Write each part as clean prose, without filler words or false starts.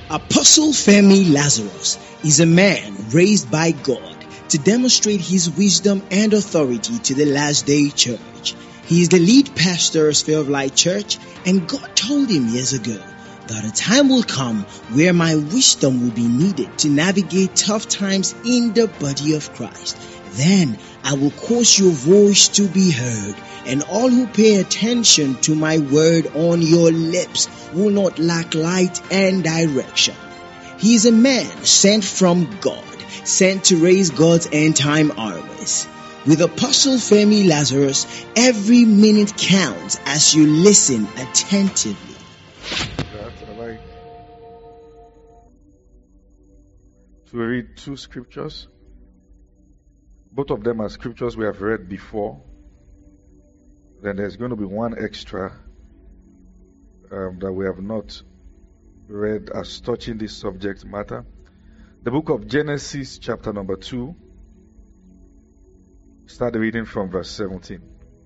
Apostle Femi Lazarus is a man raised by God to demonstrate his wisdom and authority to the last day church. He is the lead pastor of Sphere of Light Church, and God told him years ago that a time will come where my wisdom will be needed to navigate tough times in the body of Christ. Then I will cause your voice to be heard, and all who pay attention to my word on your lips will not lack light and direction. He is a man sent from God, sent to raise God's end-time armies. With Apostle Femi Lazarus, every minute counts as you listen attentively. I'd like to read two scriptures. Both of them are scriptures we have read before. Then there's going to be one extra that we have not read as touching this subject matter. The book of Genesis, chapter number 2. Start reading from verse 17.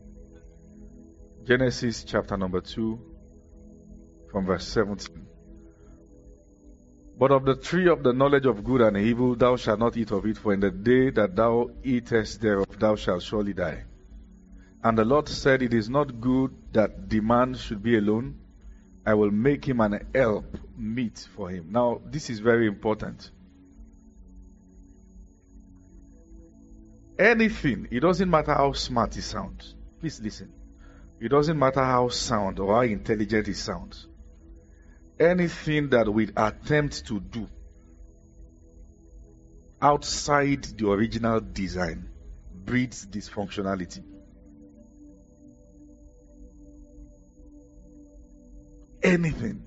Genesis, chapter number 2, from verse 17. But of the tree of the knowledge of good and evil thou shalt not eat of it, for in the day that thou eatest thereof thou shalt surely die. And the Lord said, it is not good that the man should be alone. I will make him an help meet for him. Now, this is very important. Anything, it doesn't matter how smart it sounds. Please listen. It doesn't matter how sound or how intelligent it sounds. Anything that we attempt to do outside the original design breeds dysfunctionality. Anything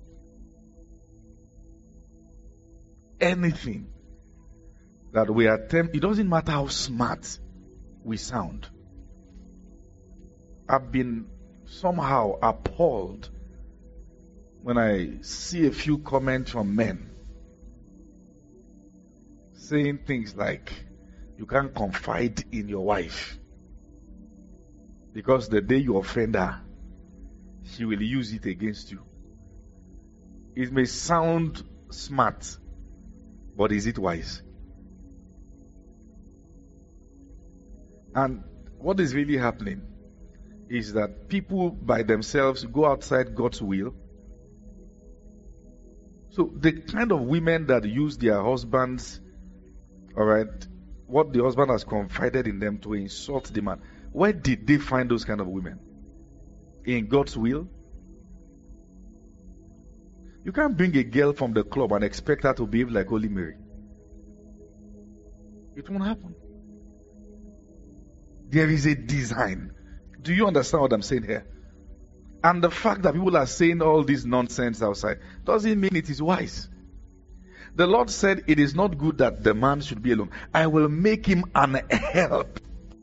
that we attempt, it doesn't matter how smart we sound. I've been somehow appalled when I see a few comments from men saying things like, you can't confide in your wife because the day you offend her, she will use it against you. It may sound smart, but is it wise? And what is really happening is that people by themselves go outside God's will. So the kind of women that use their husbands, what the husband has confided in them to insult the man, where did they find those kind of women? In God's will? You can't bring a girl from the club and expect her to behave like Holy Mary. It won't happen. There is a design. Do you understand what I'm saying here? And the fact that people are saying all this nonsense outside doesn't mean it is wise. The Lord said, it is not good that the man should be alone. I will make him an help.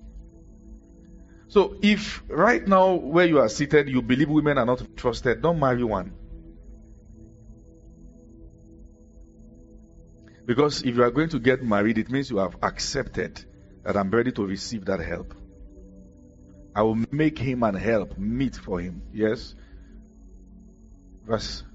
So if right now where you are seated, you believe women are not trusted, don't marry one. Because if you are going to get married, it means you have accepted that I'm ready to receive that help. I will make him an help meet for him. Yes? Verse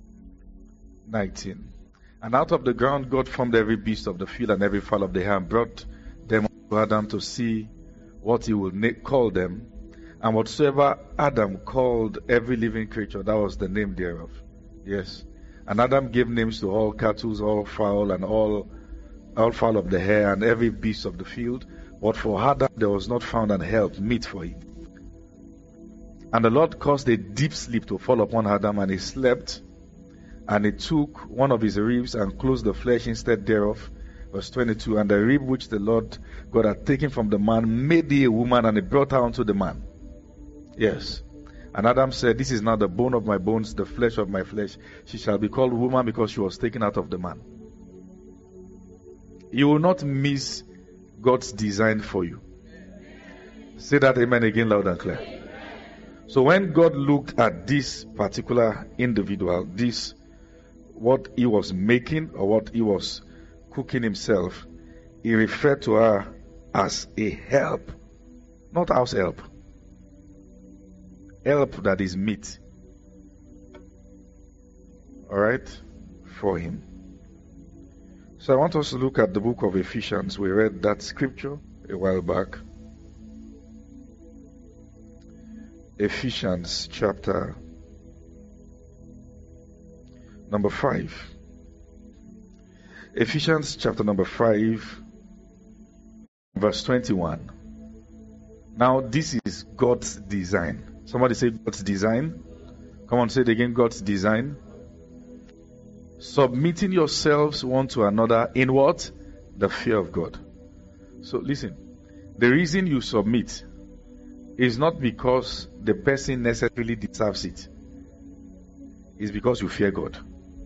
19. And out of the ground God formed every beast of the field and every fowl of the air and brought them to Adam to see what he would call them. And whatsoever Adam called every living creature, that was the name thereof. Yes. And Adam gave names to all cattle, all fowl, and all fowl of the air, and every beast of the field. But for Adam there was not found an help meet for him. And the Lord caused a deep sleep to fall upon Adam, and he slept. And he took one of his ribs and closed the flesh instead thereof. Verse 22. And the rib which the Lord God had taken from the man made he a woman, and he brought her unto the man. Yes. And Adam said, this is now the bone of my bones, the flesh of my flesh. She shall be called woman because she was taken out of the man. You will not miss God's design for you. Say that amen again loud and clear. So when God looked at this particular individual, what he was making or what he was cooking himself, he referred to her as a help, not house help. Help that is meat. Alright? before him. So I want us to look at the book of Ephesians. We read that scripture a while back. Ephesians chapter number 5. Ephesians chapter number 5, verse 21. Now this is God's design. Somebody say God's design. Come on, say it again, God's design. Submitting yourselves one to another in what? The fear of God. So listen, the reason you submit is not because the person necessarily deserves it. It's because you fear God.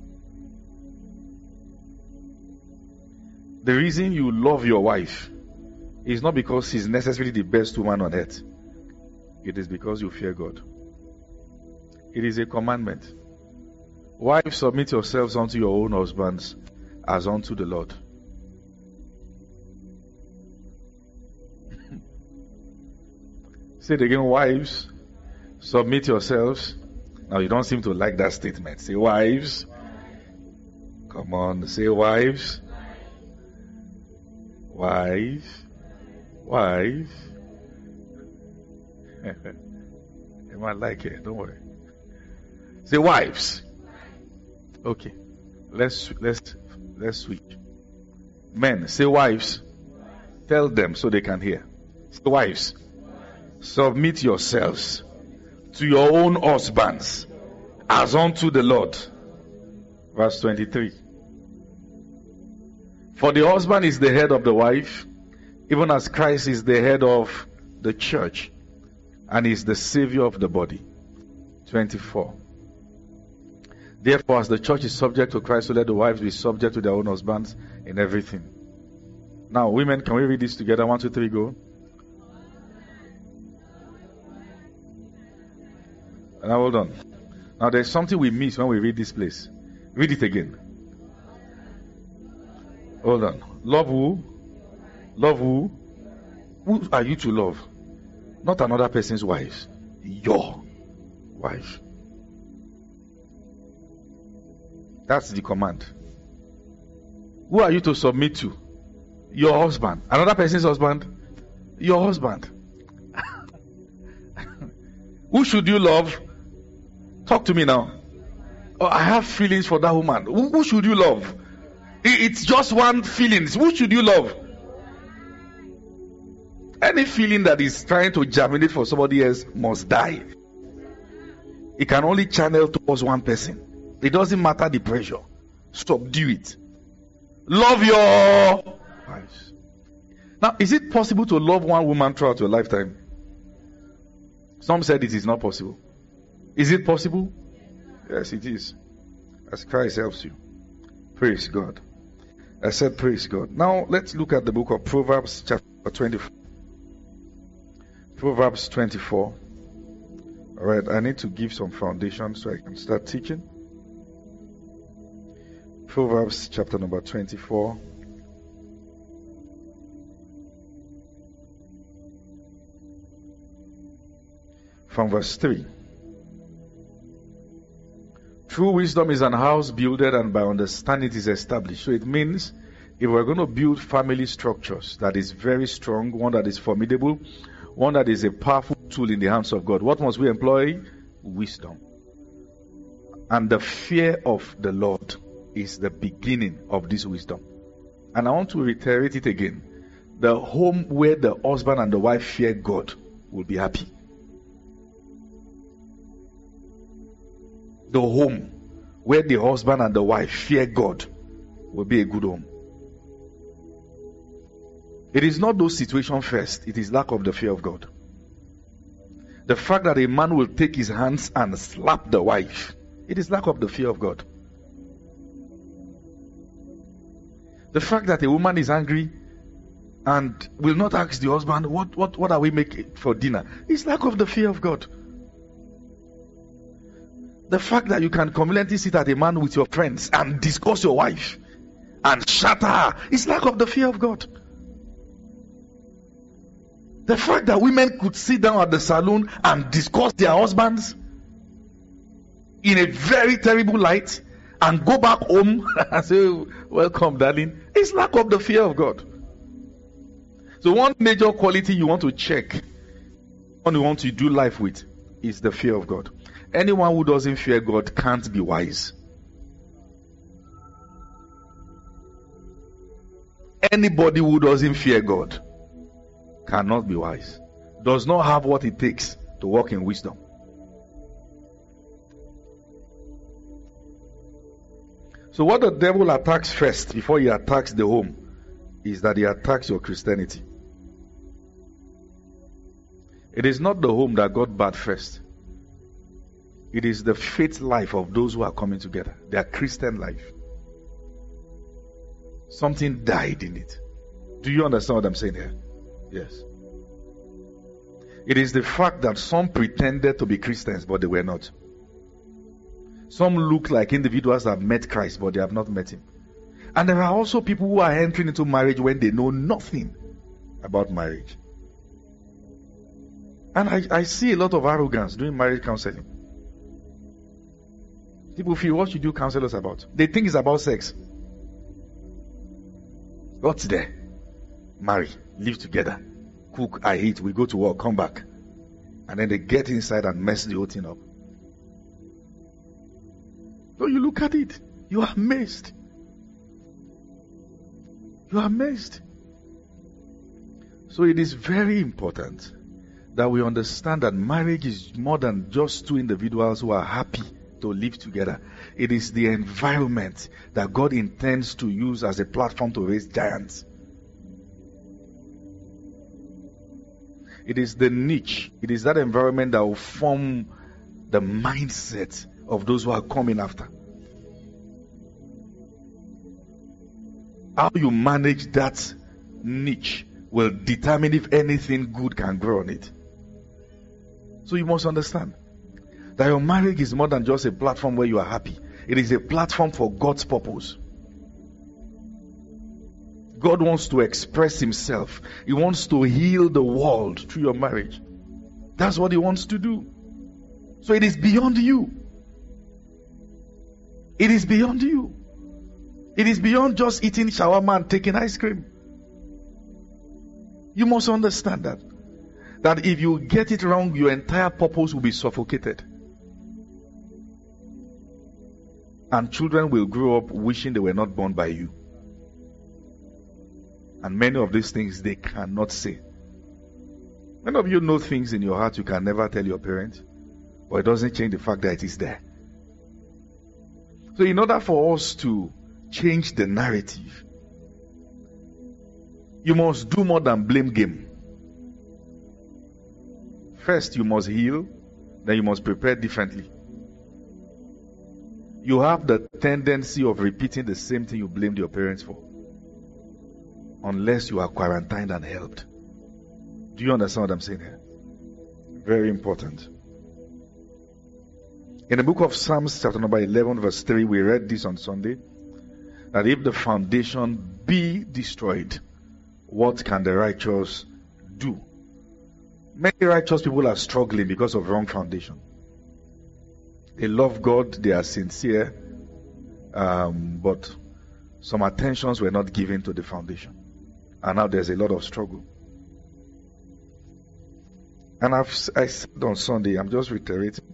The reason you love your wife is not because she's necessarily the best woman on earth. It is because you fear God. It is a commandment. Wives, submit yourselves unto your own husbands as unto the Lord. Say it again, wives, submit yourselves. Now you don't seem to like that statement. Say wives. Come on, say wives. Wives. Wives. You might like it, don't worry. Say wives. Okay. Let's switch. Men, say wives. Tell them so they can hear. Say wives. Submit yourselves to your own husbands as unto the Lord. Verse 23. For the husband is the head of the wife, even as Christ is the head of the church and is the savior of the body. 24. Therefore, as the church is subject to Christ, so let the wives be subject to their own husbands in everything. Now, women, can we read this together? 1, 2, 3, go. Now, hold on. Now, there's something we miss when we read this place. Read it again. Hold on. Love who? Love who? Who are you to love? Not another person's wife. Your wife. That's the command. Who are you to submit to? Your husband. Another person's husband? Your husband. Who should you love? Talk to me now. Oh, I have feelings for that woman. Who should you love? It's just one feeling. Who should you love? Any feeling that is trying to germinate for somebody else must die. It can only channel towards one person. It doesn't matter the pressure. Subdue it. Love your wives. Now, is it possible to love one woman throughout your lifetime? Some said it is not possible. Is it possible? Yes, it is. As Christ helps you. Praise God. I said praise God. Now, let's look at the book of Proverbs chapter 24. Proverbs 24. Alright, I need to give some foundation so I can start teaching. Proverbs chapter number 24. From verse 3. True wisdom is an house builded, and by understanding it is established. So it means if we're going to build family structures that is very strong, one that is formidable, one that is a powerful tool in the hands of God, what must we employ? Wisdom. And the fear of the Lord is the beginning of this wisdom. And I want to reiterate it again. The home where the husband and the wife fear God will be happy. The home where the husband and the wife fear God will be a good home. It is not those situations first. It is lack of the fear of God. The fact that a man will take his hands and slap the wife, it is lack of the fear of God. The fact that a woman is angry and will not ask the husband, what are we making for dinner? It's lack of the fear of God. The fact that you can conveniently sit at a man with your friends and discuss your wife and shatter her is lack of the fear of God. The fact that women could sit down at the saloon and discuss their husbands in a very terrible light and go back home and say, welcome, darling, it's lack of the fear of God. So one major quality you want to check, one you want to do life with, is the fear of God. Anyone who doesn't fear God can't be wise. Anybody who doesn't fear God cannot be wise. Does not have what it takes to walk in wisdom. So what the devil attacks first before he attacks the home is that he attacks your Christianity. It is not the home that got bad first. It is the faith life of those who are coming together. Their Christian life. Something died in it. Do you understand what I'm saying here? Yes. It is the fact that some pretended to be Christians, but they were not. Some look like individuals that have met Christ, but they have not met Him. And there are also people who are entering into marriage when they know nothing about marriage. And I see a lot of arrogance doing marriage counseling. People feel, what should you counselors about? They think it's about sex. What's there? Marry, live together, cook, I eat, we go to work, come back. And then they get inside and mess the whole thing up. So you look at it, you are amazed. You are amazed. So it is very important that we understand that marriage is more than just two individuals who are happy to live together. It is the environment that God intends to use as a platform to raise giants. It is the niche. It is that environment that will form the mindset of those who are coming after. How you manage that niche will determine if anything good can grow on it. So you must understand that your marriage is more than just a platform where you are happy. It is a platform for God's purpose. God wants to express Himself. He wants to heal the world through your marriage. That's what He wants to do. So it is beyond you. It is beyond you. It is beyond just eating shawarma and taking ice cream. You must understand that. That if you get it wrong, your entire purpose will be suffocated. And children will grow up wishing they were not born by you. And many of these things they cannot say. Many of you know things in your heart you can never tell your parents, but it doesn't change the fact that it is there. So in order for us to change the narrative, you must do more than blame game. First, you must heal, then you must prepare differently. You have the tendency of repeating the same thing you blamed your parents for, unless you are quarantined and helped. Do you understand what I'm saying here? Very important. In the book of Psalms, chapter number 11, verse 3, we read this on Sunday, that if the foundation be destroyed, what can the righteous do? Many righteous people are struggling because of wrong foundation. They love God, they are sincere, but some attentions were not given to the foundation. And now there's a lot of struggle. And I said on Sunday, I'm just reiterating,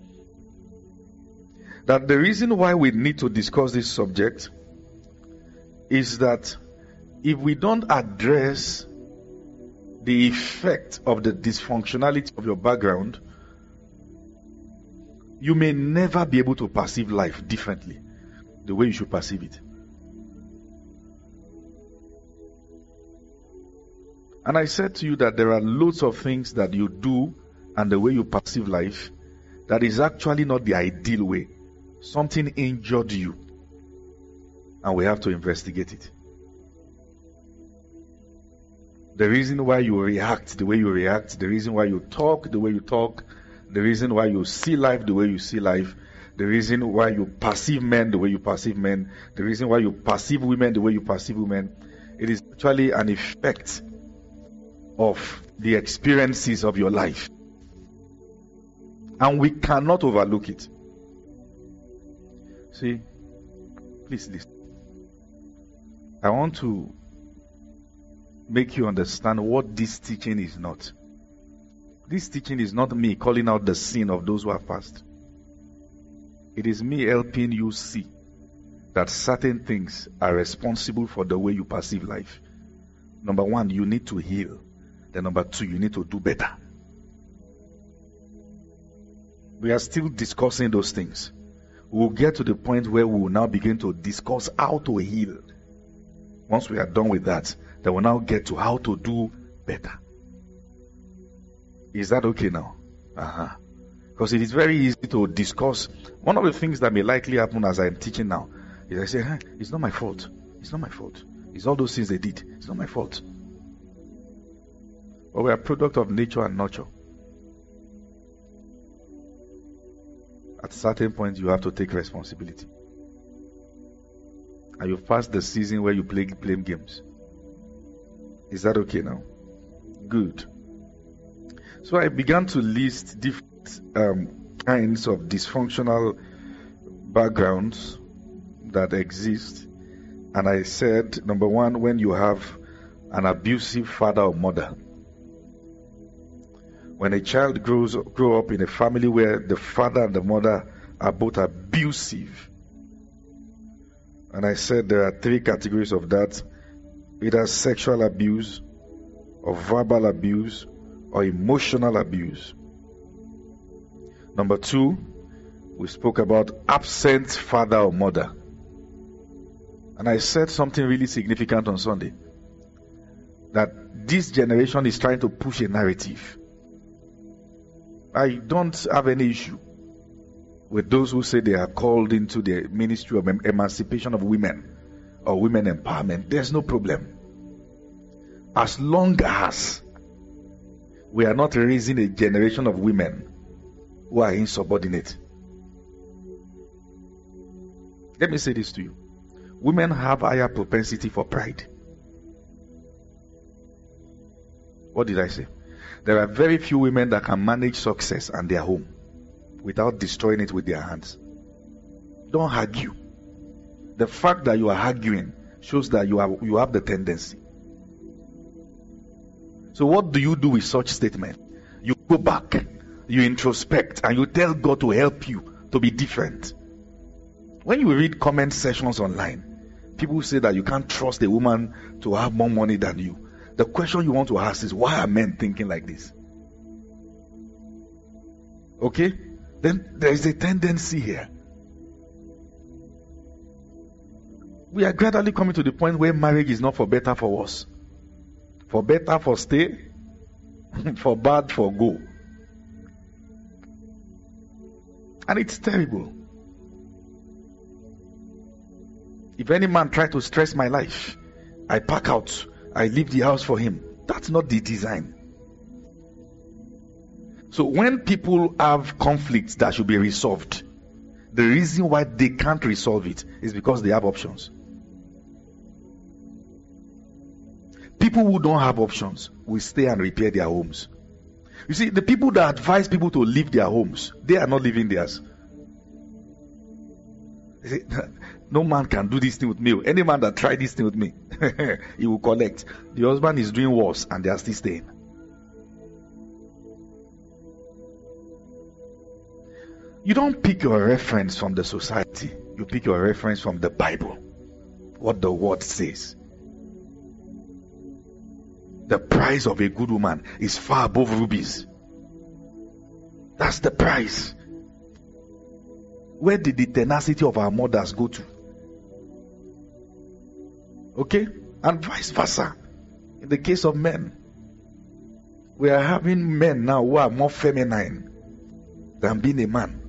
that the reason why we need to discuss this subject is that if we don't address the effect of the dysfunctionality of your background, you may never be able to perceive life differently, the way you should perceive it. And I said to you that there are loads of things that you do and the way you perceive life that is actually not the ideal way. Something injured you, and we have to investigate it. The reason why you react the way you react, the reason why you talk the way you talk, the reason why you see life the way you see life, the reason why you perceive men the way you perceive men, the reason why you perceive women the way you perceive women, it is actually an effect of the experiences of your life. And we cannot overlook it. See, Please listen. I want to make you understand what this teaching is not. This teaching is not me calling out the sin of those who are fast. It is me helping you see that certain things are responsible for the way you perceive life. Number one, you need to heal. Then number two, you need to do better. We are still discussing those things. We'll get to the point where we will now begin to discuss how to heal. Once we are done with that, then we'll now get to how to do better. Is that okay now? Because it is very easy to discuss. One of the things that may likely happen as I'm teaching now is I say, it's not my fault. It's not my fault. It's all those things they did. It's not my fault. But we are a product of nature and nurture. At a certain point, you have to take responsibility. And you've passed the season where you play games. Is that okay now? Good. So I began to list different kinds of dysfunctional backgrounds that exist. And I said, number one, when you have an abusive father or mother. When a child grows up in a family where the father and the mother are both abusive. And I said there are three categories of that. Either sexual abuse, or verbal abuse, or emotional abuse. Number two, we spoke about absent father or mother. And I said something really significant on Sunday. That this generation is trying to push a narrative. I don't have any issue with those who say they are called into the ministry of emancipation of women or women empowerment. There's no problem. As long as we are not raising a generation of women who are insubordinate. Let me say this to you. Women have higher propensity for pride. What did I say? There are very few women that can manage success and their home without destroying it with their hands. Don't argue. The fact that you are arguing shows that you have the tendency. So what do you do with such statement? You go back, you introspect, and you tell God to help you to be different. When you read comment sections online, people say that you can't trust a woman to have more money than you. The question you want to ask is, why are men thinking like this? Okay? Then there is a tendency here. We are gradually coming to the point where marriage is not for better, for worse. For better, for stay. For bad, for go. And it's terrible. If any man try to stress my life, I pack out. I leave the house for him. That's not the design. So when people have conflicts that should be resolved, the reason why they can't resolve it is because they have options. People who don't have options will stay and repair their homes. You see, the people that advise people to leave their homes, they are not living theirs. They say, no man can do this thing with me. Any man that try this thing with me, he will collect. The husband is doing worse and they are still staying. You don't pick your reference from the society. You pick your reference from the Bible. What the word says. The price of a good woman is far above rubies. That's the price. Where did the tenacity of our mothers go to? Okay? And vice versa. In the case of men, we are having men now who are more feminine than being a man.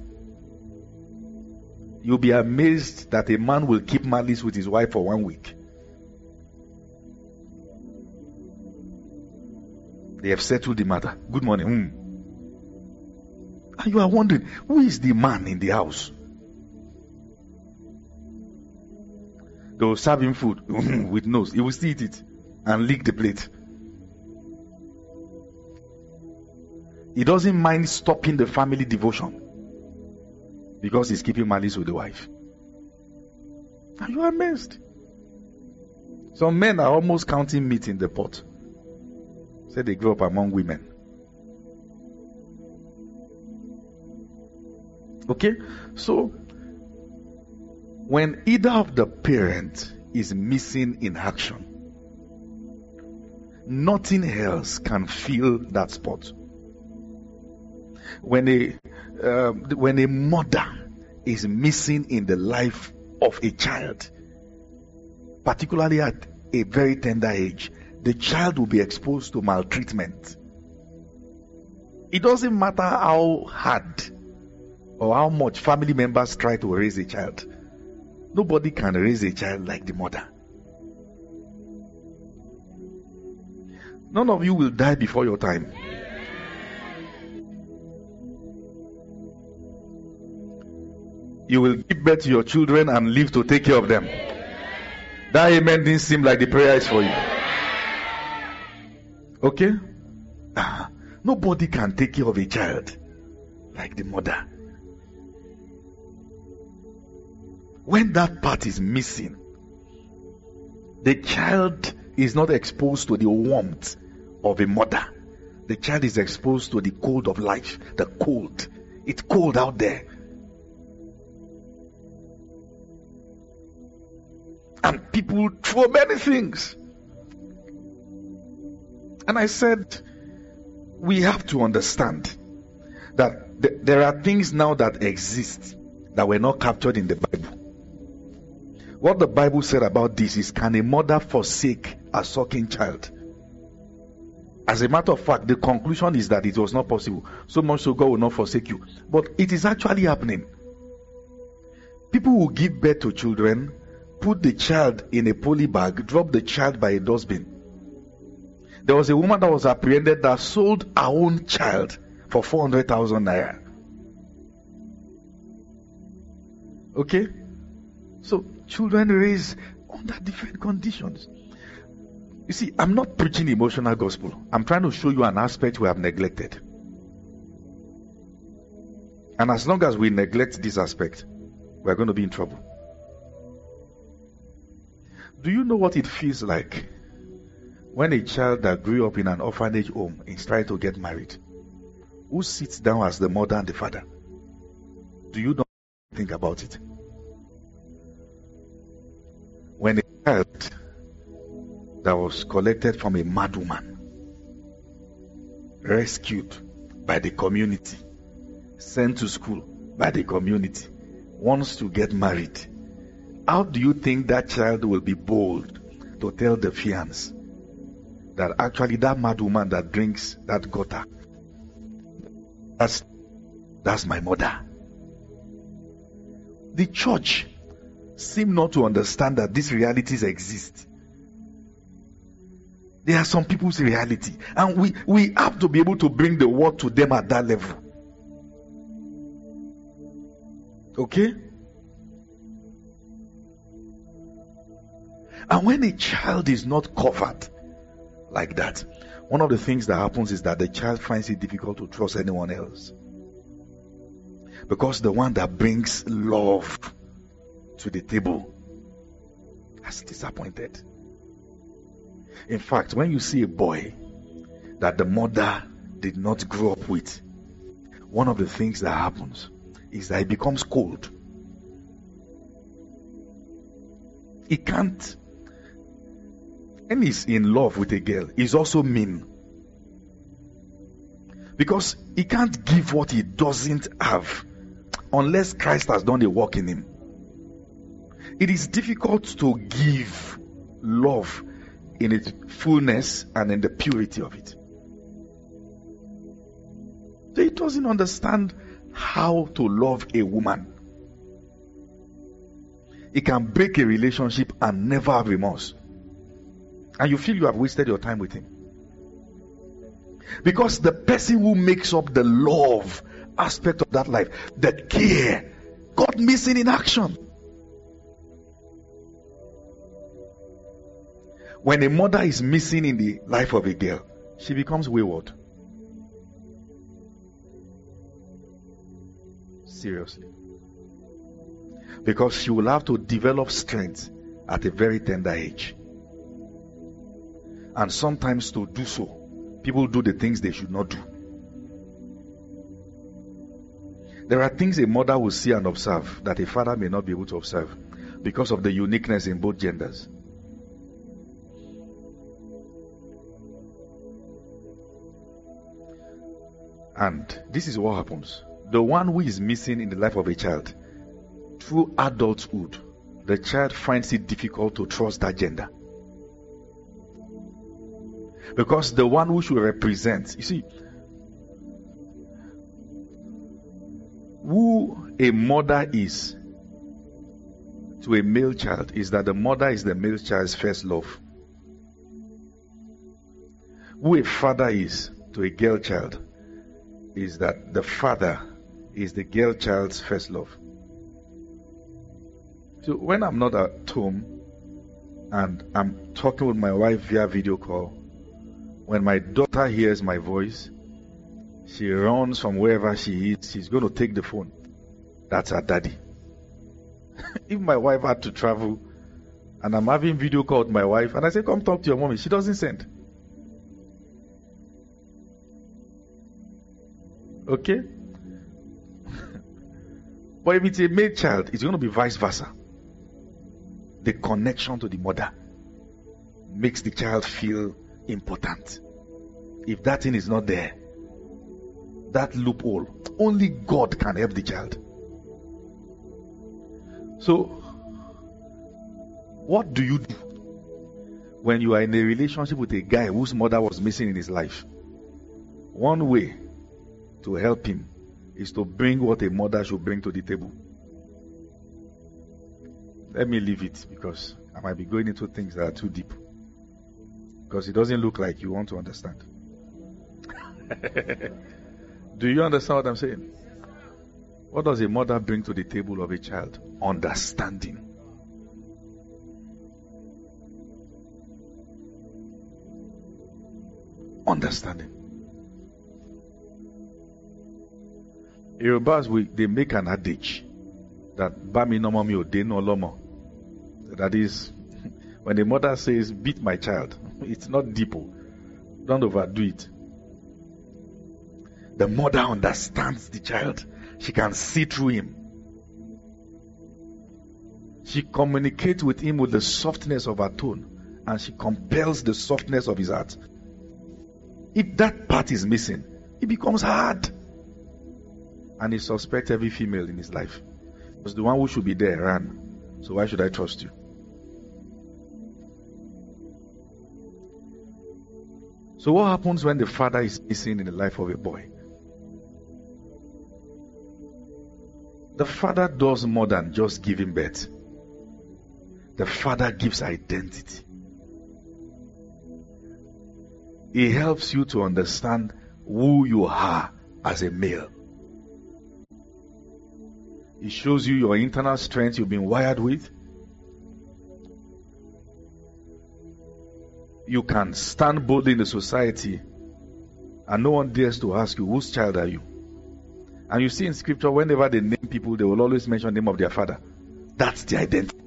You'll be amazed that a man will keep malice with his wife for 1 week. They have settled the matter. Good morning. And you are wondering, who is the man in the house? They will serve him food with nose. He will still eat it and lick the plate. He doesn't mind stopping the family devotion because he's keeping malice with the wife. And you are amazed. Some men are almost counting meat in the pot. Say they grew up among women. Okay? So, when either of the parent is missing in action, nothing else can fill that spot. When a mother is missing in the life of a child, particularly at a very tender age, the child will be exposed to maltreatment. It doesn't matter how hard or how much family members try to raise a child. Nobody can raise a child like the mother. None of you will die before your time. You will give birth to your children and live to take care of them. That amen didn't seem like the prayer is for you. Okay? Nobody can take care of a child like the mother. When that part is missing, the child is not exposed to the warmth of a mother. The child is exposed to the cold of life. The cold. It's cold out there. And people throw many things. And I said, we have to understand that there are things now that exist that were not captured in the Bible. What the Bible said about this is, can a mother forsake a sucking child? As a matter of fact, the conclusion is that it was not possible. So much so God will not forsake you. But it is actually happening. People will give birth to children, put the child in a poly bag, drop the child by a dustbin. There was a woman that was apprehended that sold her own child for 400,000 naira. Okay? So, children raised under different conditions. You see, I'm not preaching emotional gospel. I'm trying to show you an aspect we have neglected. And as long as we neglect this aspect, we're going to be in trouble. Do you know what it feels like when a child that grew up in an orphanage home is trying to get married? Who sits down as the mother and the father? Do you not think about it? When a child that was collected from a mad woman, rescued by the community, sent to school by the community, wants to get married, how do you think that child will be bold to tell the fiancé that actually that mad woman that drinks that gutter, that's my mother? The church seem not to understand that these realities exist. They are some people's reality, and we have to be able to bring the word to them at that level. Okay? And when a child is not covered like that, one of the things that happens is that the child finds it difficult to trust anyone else. Because the one that brings love to the table has disappointed. In fact, when you see a boy that the mother did not grow up with, one of the things that happens is that he becomes cold. He can't, when he's in love with a girl, he's also mean. Because he can't give what he doesn't have unless Christ has done the work in him. It is difficult to give love in its fullness and in the purity of it. So he doesn't understand how to love a woman. He can break a relationship and never have remorse. And you feel you have wasted your time with him. Because the person who makes up the love aspect of that life, the care, got missing in action. When a mother is missing in the life of a girl, she becomes wayward. Seriously. Because she will have to develop strength at a very tender age. And sometimes to do so, people do the things they should not do. There are things a mother will see and observe that a father may not be able to observe because of the uniqueness in both genders. And this is what happens. The one who is missing in the life of a child, through adulthood, the child finds it difficult to trust that gender. Because the one who should represent, you see, who a mother is to a male child is that the mother is the male child's first love. Who a father is to a girl child is that the father is the girl child's first love. So when I'm not at home and I'm talking with my wife via video call, when my daughter hears my voice, she runs from wherever she is. She's going to take the phone. That's her daddy. If my wife had to travel and I'm having video call with my wife and I say, come talk to your mommy, she doesn't send. Okay? But if it's a male child, it's going to be vice versa. The connection to the mother makes the child feel important. If that thing is not there, that loophole, only God can help the child. So, what do you do when you are in a relationship with a guy whose mother was missing in his life? One way to help him is to bring what a mother should bring to the table. Let me leave it because I might be going into things that are too deep. Because it doesn't look like you want to understand. Do you understand what I'm saying? What does a mother bring to the table of a child? Understanding. Understanding. Yorubas, they make an adage that Bami no mommy ode no lomo. That is, when the mother says, beat my child, it's not deep. Don't overdo it. The mother understands the child. She can see through him. She communicates with him with the softness of her tone, and she compels the softness of his heart. If that part is missing, it becomes hard. And he suspects every female in his life. Because the one who should be there ran. So why should I trust you? So what happens when the father is missing in the life of a boy? The father does more than just giving birth. The father gives identity. He helps you to understand who you are as a male. He shows you your internal strength you've been wired with. You can stand boldly in the society and no one dares to ask you, whose child are you? And you see in scripture, whenever they name people, they will always mention the name of their father. That's the identity.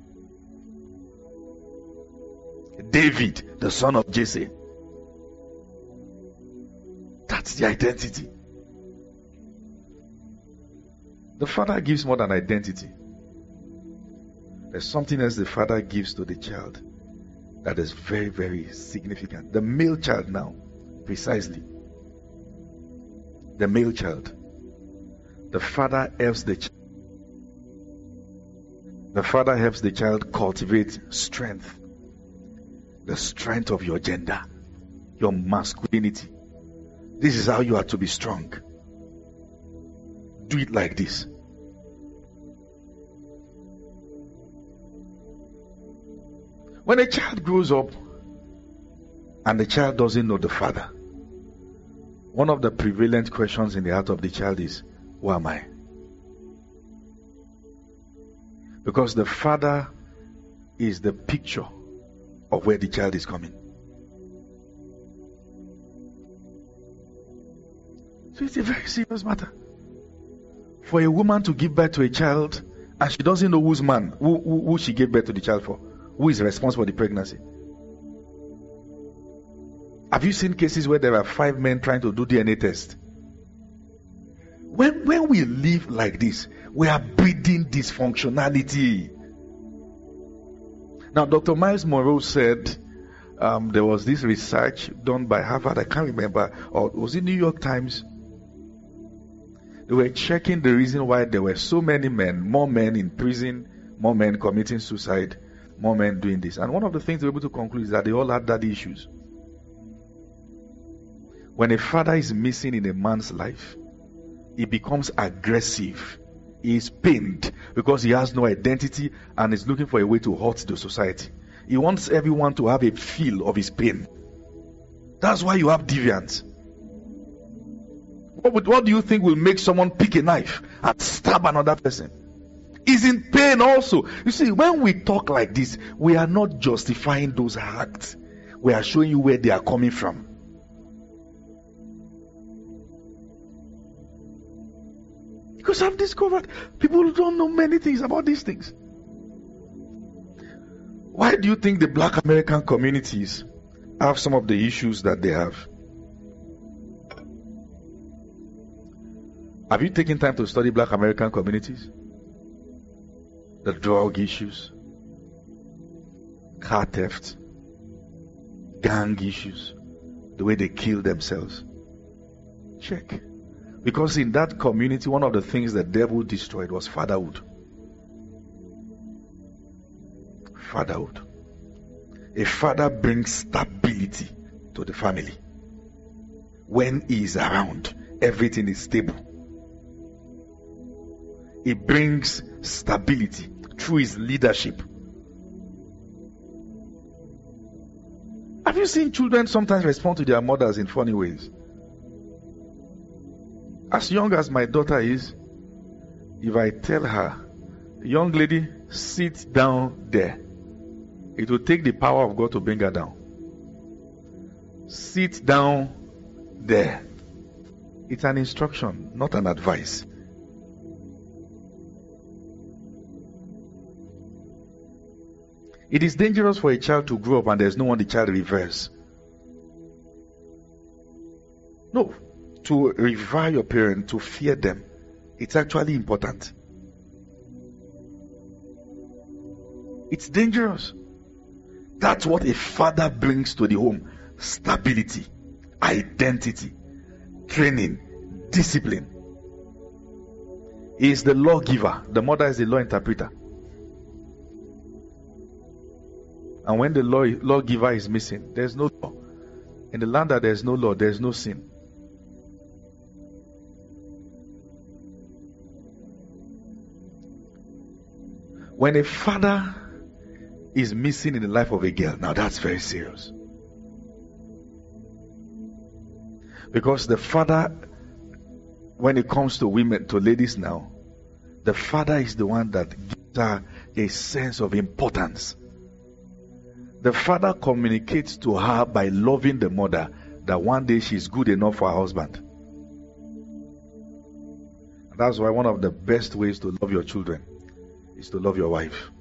David, the son of Jesse. That's the identity. The father gives more than identity. There's something else the father gives to the child that is very, very significant. The male child now, precisely. The male child. The father helps the child. The father helps the child cultivate strength. The strength of your gender. Your masculinity. This is how you are to be strong. Do it like this. When a child grows up and the child doesn't know the father, one of the prevalent questions in the heart of the child is, who am I? Because the father is the picture of where the child is coming. So it's a very serious matter. For a woman to give birth to a child And she doesn't know who she gave birth to the child for, who is responsible for the pregnancy. Have you seen cases where there are 5 men trying to do DNA test? When we live like this, we are breeding dysfunctionality. Now, Dr. Miles Monroe said there was this research done by Harvard, I can't remember, or was it New York Times? They were checking the reason why there were so many men, more men in prison, more men committing suicide, more men doing this. And one of the things they were able to conclude is that they all had daddy issues. When a father is missing in a man's life, he becomes aggressive. He is pained because he has no identity and is looking for a way to hurt the society. He wants everyone to have a feel of his pain. That's why you have deviance. What do you think will make someone pick a knife and stab another person? He's in pain also. You see, when we talk like this, we are not justifying those acts. We are showing you where they are coming from. Because I've discovered people don't know many things about these things. Why do you think the Black American communities have some of the issues that they have? Have you taken time to study Black American communities? The drug issues, car theft, gang issues, the way they kill themselves. Check. Because in that community, one of the things the devil destroyed was fatherhood. Fatherhood. A father brings stability to the family. When he is around, everything is stable. He brings stability through his leadership. Have you seen children sometimes respond to their mothers in funny ways? As young as my daughter is, if I tell her, young lady, sit down there, it will take the power of God to bring her down. Sit down there. It's an instruction, not an advice. It is dangerous for a child to grow up and there's no one the child reveres. No. To revere your parent, to fear them, it's actually important. It's dangerous. That's what a father brings to the home. Stability, identity, training, discipline. He is the lawgiver. The mother is the law interpreter. And when the lawgiver is missing, there's no law. In the land that there's no law, there's no sin. When a father is missing in the life of a girl, now that's very serious. Because the father, when it comes to women, to ladies now, the father is the one that gives her a sense of importance. The father communicates to her by loving the mother that one day she's good enough for her husband. And that's why one of the best ways to love your children is to love your wife.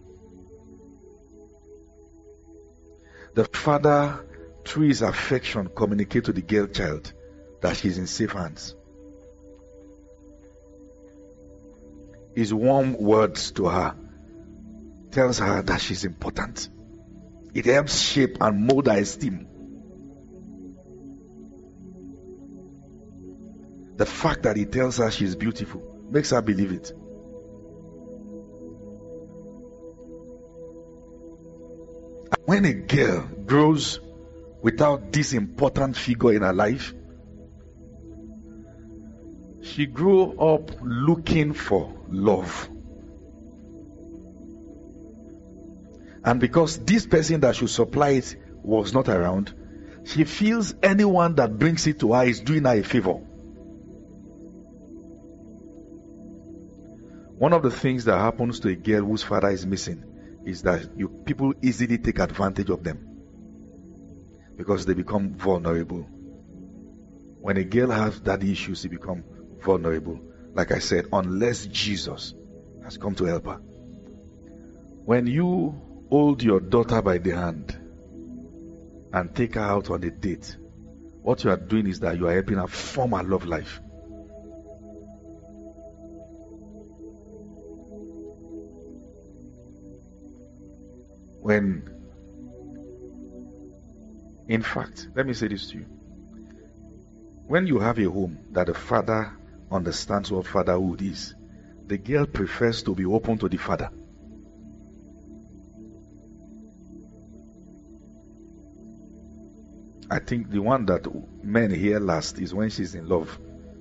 The father, through his affection, communicates to the girl child that she's in safe hands. His warm words to her tells her that she's important. It helps shape and mold her esteem. The fact that he tells her she's beautiful makes her believe it. When a girl grows without this important figure in her life, she grew up looking for love. And because this person that should supply it was not around, she feels anyone that brings it to her is doing her a favor. One of the things that happens to a girl whose father is missing is that people easily take advantage of them because they become vulnerable. When a girl has daddy issues, she becomes vulnerable. Like I said, unless Jesus has come to help her. When you hold your daughter by the hand and take her out on a date, what you are doing is that you are helping her form her love life. In fact, let me say this to you. When you have a home that the father understands what fatherhood is, the girl prefers to be open to the father. I think the one that men hear last is when she's in love.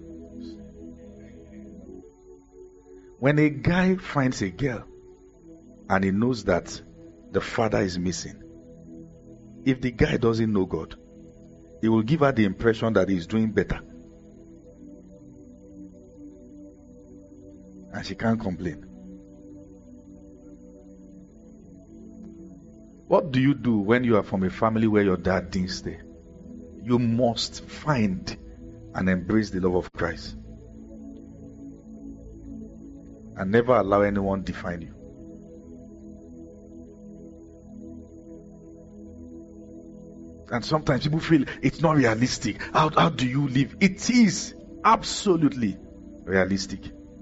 When a guy finds a girl and he knows that the father is missing, if the guy doesn't know God, he will give her the impression that he's doing better. And she can't complain. What do you do when you are from a family where your dad didn't stay? You must find and embrace the love of Christ. And never allow anyone define you. And sometimes people feel it's not realistic. How do you live? It is absolutely realistic.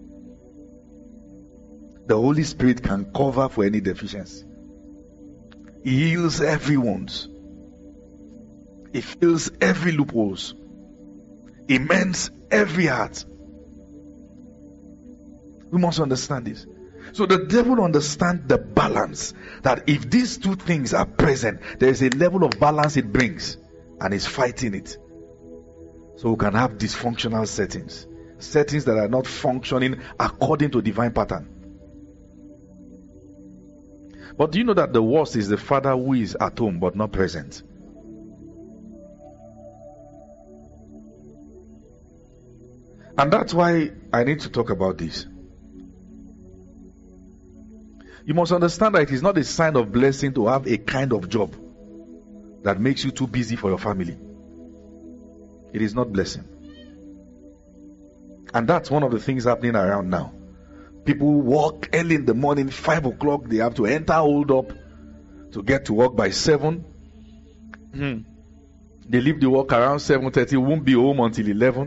The Holy Spirit can cover for any deficiency. He heals every wound. He fills every loopholes. He mends every heart. We must understand this. So the devil understands the balance, that if these two things are present, there is a level of balance it brings, and is fighting it. So we can have dysfunctional settings that are not functioning according to divine pattern. But do you know that the worst is the father who is at home but not present? And that's why I need to talk about this. You must understand that it is not a sign of blessing to have a kind of job that makes you too busy for your family. It is not blessing. And that's one of the things happening around now. People work early in the morning, 5 o'clock, they have to enter hold up to get to work by 7. They leave the work around 7:30, won't be home until 11.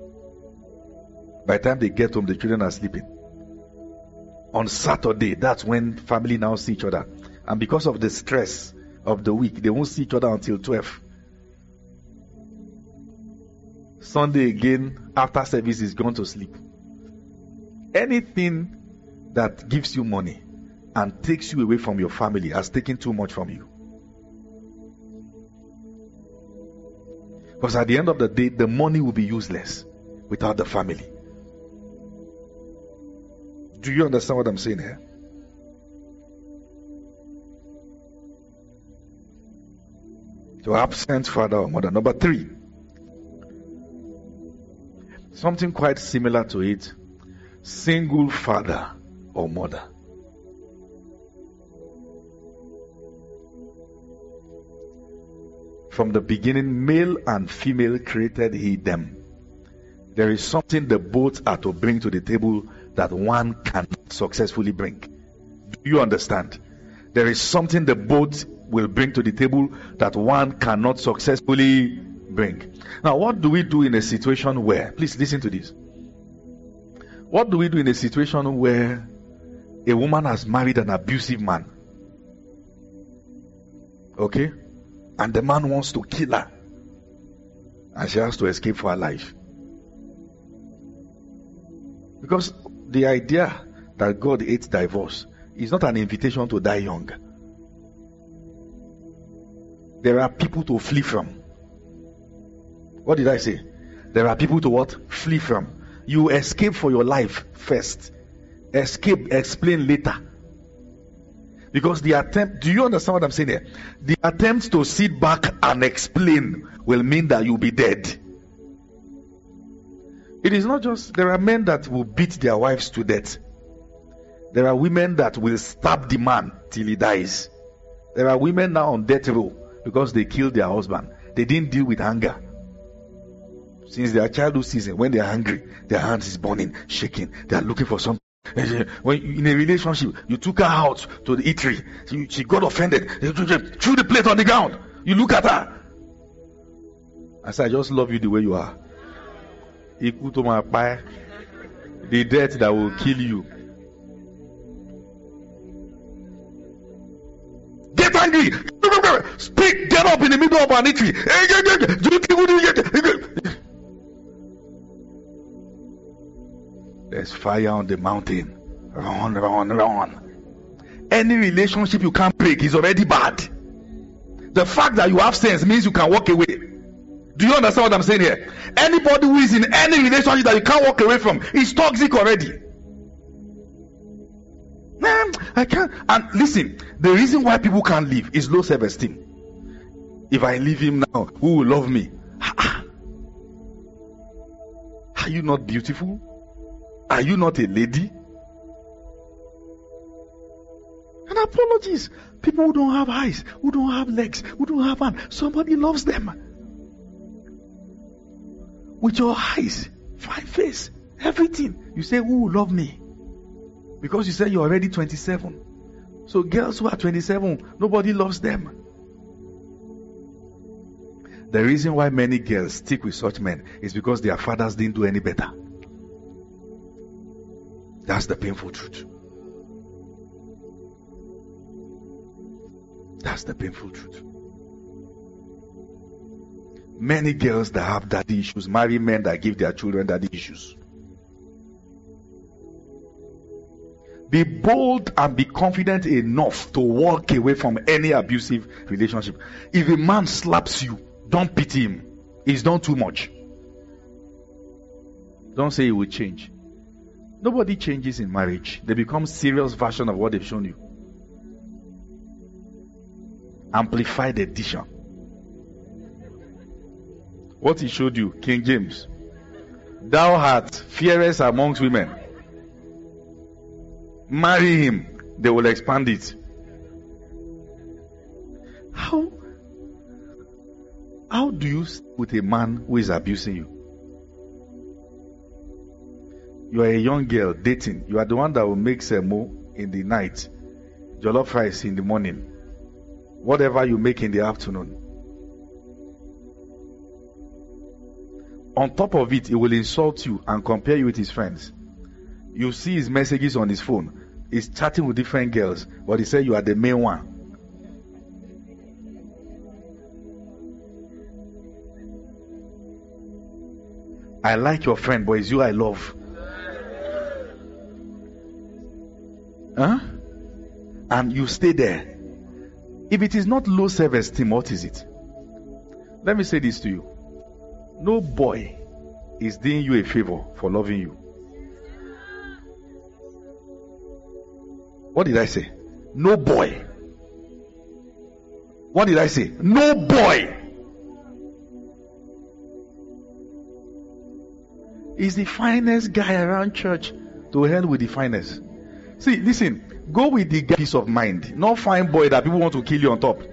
By the time they get home, the children are sleeping. On Saturday, that's when family now see each other. And because of the stress of the week, they won't see each other until 12. Sunday again, after service, is gone to sleep. Anything that gives you money and takes you away from your family has taken too much from you. Because at the end of the day, the money will be useless without the family. Do you understand what I'm saying here? So absent father or mother. Number 3. Something quite similar to it. Single father or mother. From the beginning, male and female created he them. There is something the both are to bring to the table that one cannot successfully bring. Do you understand? There is something the both will bring to the table that one cannot successfully bring. Now, what do we do in a situation where, please listen to this. What do we do in a situation where a woman has married an abusive man? Okay? And the man wants to kill her. And she has to escape for her life. Because the idea that God hates divorce is not an invitation to die young. There are people to flee from. What did I say? There are people to what? Flee from. You escape for your life first. Escape, explain later. Because the attempt, do you understand what I'm saying here? The attempt to sit back and explain will mean that you'll be dead. It is not just, there are men that will beat their wives to death. There are women that will stab the man till he dies. There are women now on death row because they killed their husband. They didn't deal with anger. Since their childhood season, when they are hungry, their hands is burning, shaking. They are looking for something When in a relationship, you took her out to the eatery. She got offended. You threw the plate on the ground. You look at her. I said, I just love you the way you are. The death that will kill you. Get angry. Speak. Get up in the middle of an eatery. There's fire on the mountain. Run, run, run. Any relationship you can't break is already bad. The fact that you have sense means you can walk away. Do you understand what I'm saying here? Anybody who is in any relationship that you can't walk away from is toxic already. Man, I can't. And listen, the reason why people can't leave is low self-esteem. If I leave him now, who will love me? Are you not beautiful? Are you not a lady? And apologies. People who don't have eyes, who don't have legs, who don't have hands, somebody loves them. With your eyes, fine face, everything. You say, who will love me? Because you said you're already 27. So girls who are 27, nobody loves them. The reason why many girls stick with such men is because their fathers didn't do any better. That's the painful truth. That's the painful truth. Many girls that have daddy issues marry men that give their children daddy issues. Be bold and be confident enough to walk away from any abusive relationship. If a man slaps you, don't pity him. He's done too much. Don't say he will change. Nobody changes in marriage. They become serious version of what they've shown you. Amplified edition. What he showed you, King James. Thou art fairest amongst women. Marry him, they will expand it. How do you sleep with a man who is abusing you? You are a young girl dating. You are the one that will make semo in the night, jollof rice in the morning, whatever you make in the afternoon. On top of it, he will insult you and compare you with his friends. You see his messages on his phone. He's chatting with different girls, but he said you are the main one. I like your friend, but it's you I love. Huh? And you stay there. If it is not low self-esteem, what is it? Let me say this to you. No boy is doing you a favor for loving you. What did I say? No boy. What did I say? No boy is the finest guy around church. To hell with the finest. See, listen, go with the peace of mind. Not fine boy that people want to kill you on top.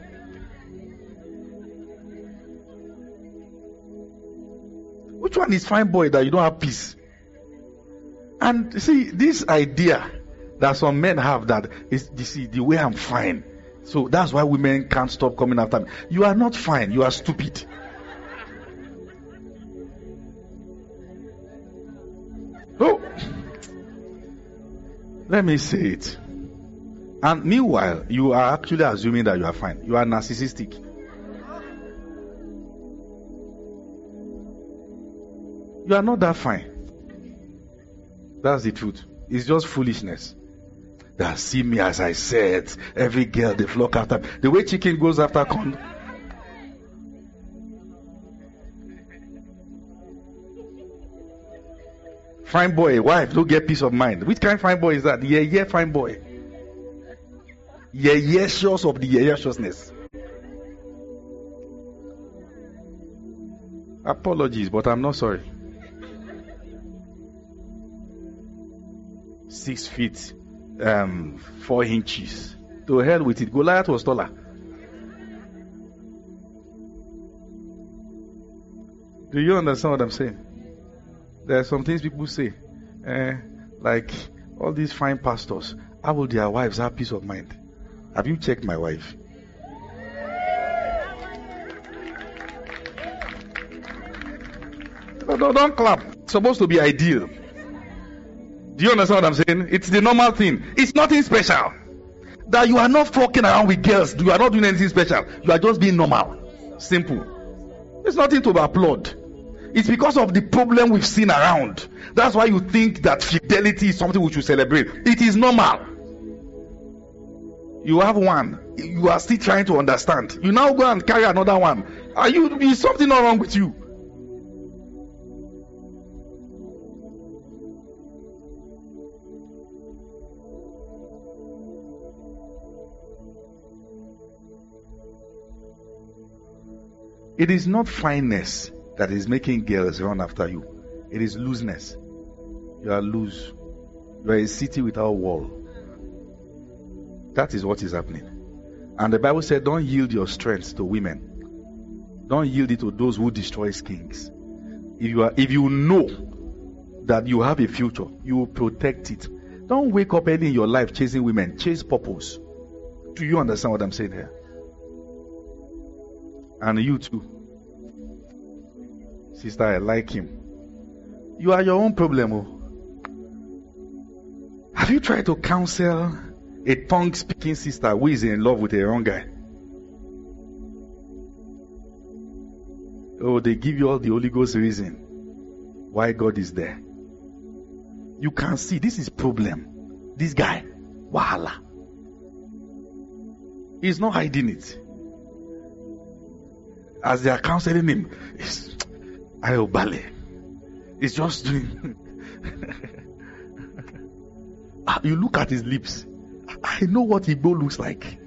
Which one is fine boy that you don't have peace? And see, this idea that some men have that is, you see, the way I'm fine. So that's why women can't stop coming after me. You are not fine, you are stupid. Oh, let me say it. And meanwhile, you are actually assuming that you are fine. You are narcissistic. You are not that fine. That's the truth. It's just foolishness. That see me as I said, every girl they flock after me. The way chicken goes after corn. Fine boy, wife, don't get peace of mind. Which kind of fine boy is that? Yeah, fine boy. Yeah, shows of the yeah-shousness. Apologies, but I'm not sorry. 6 feet, 4 inches. To hell with it. Goliath was taller. Do you understand what I'm saying? There are some things people say, like, All these fine pastors, how will their wives have peace of mind? Have you checked my wife? No, don't clap. It's supposed to be ideal. Do you understand what I'm saying? It's the normal thing. It's nothing special. That you are not fucking around with girls. You are not doing anything special. You are just being normal. Simple. There's nothing to applaud. It's because of the problem we've seen around. That's why you think that fidelity is something we should celebrate. It is normal. You have one. You are still trying to understand. You now go and carry another one. Is something not wrong with you? It is not fineness that is making girls run after you. It is looseness. You are loose. You are a city without wall. That is what is happening. And the Bible said, don't yield your strength to women. Don't yield it to those who destroy kings. If you know that you have a future, you will protect it. Don't wake up early in your life chasing women. Chase purpose. Do you understand what I'm saying here? And you too. Sister, I like him. You are your own problem. Oh. Have you tried to counsel a tongue-speaking sister who is in love with a wrong guy? Oh, they give you all the Holy Ghost reason why God is there. You can see this is problem. This guy, wahala. He's not hiding it. As they are counseling him, it's Ayobale. He's just doing. You look at his lips. I know what Igbo looks like.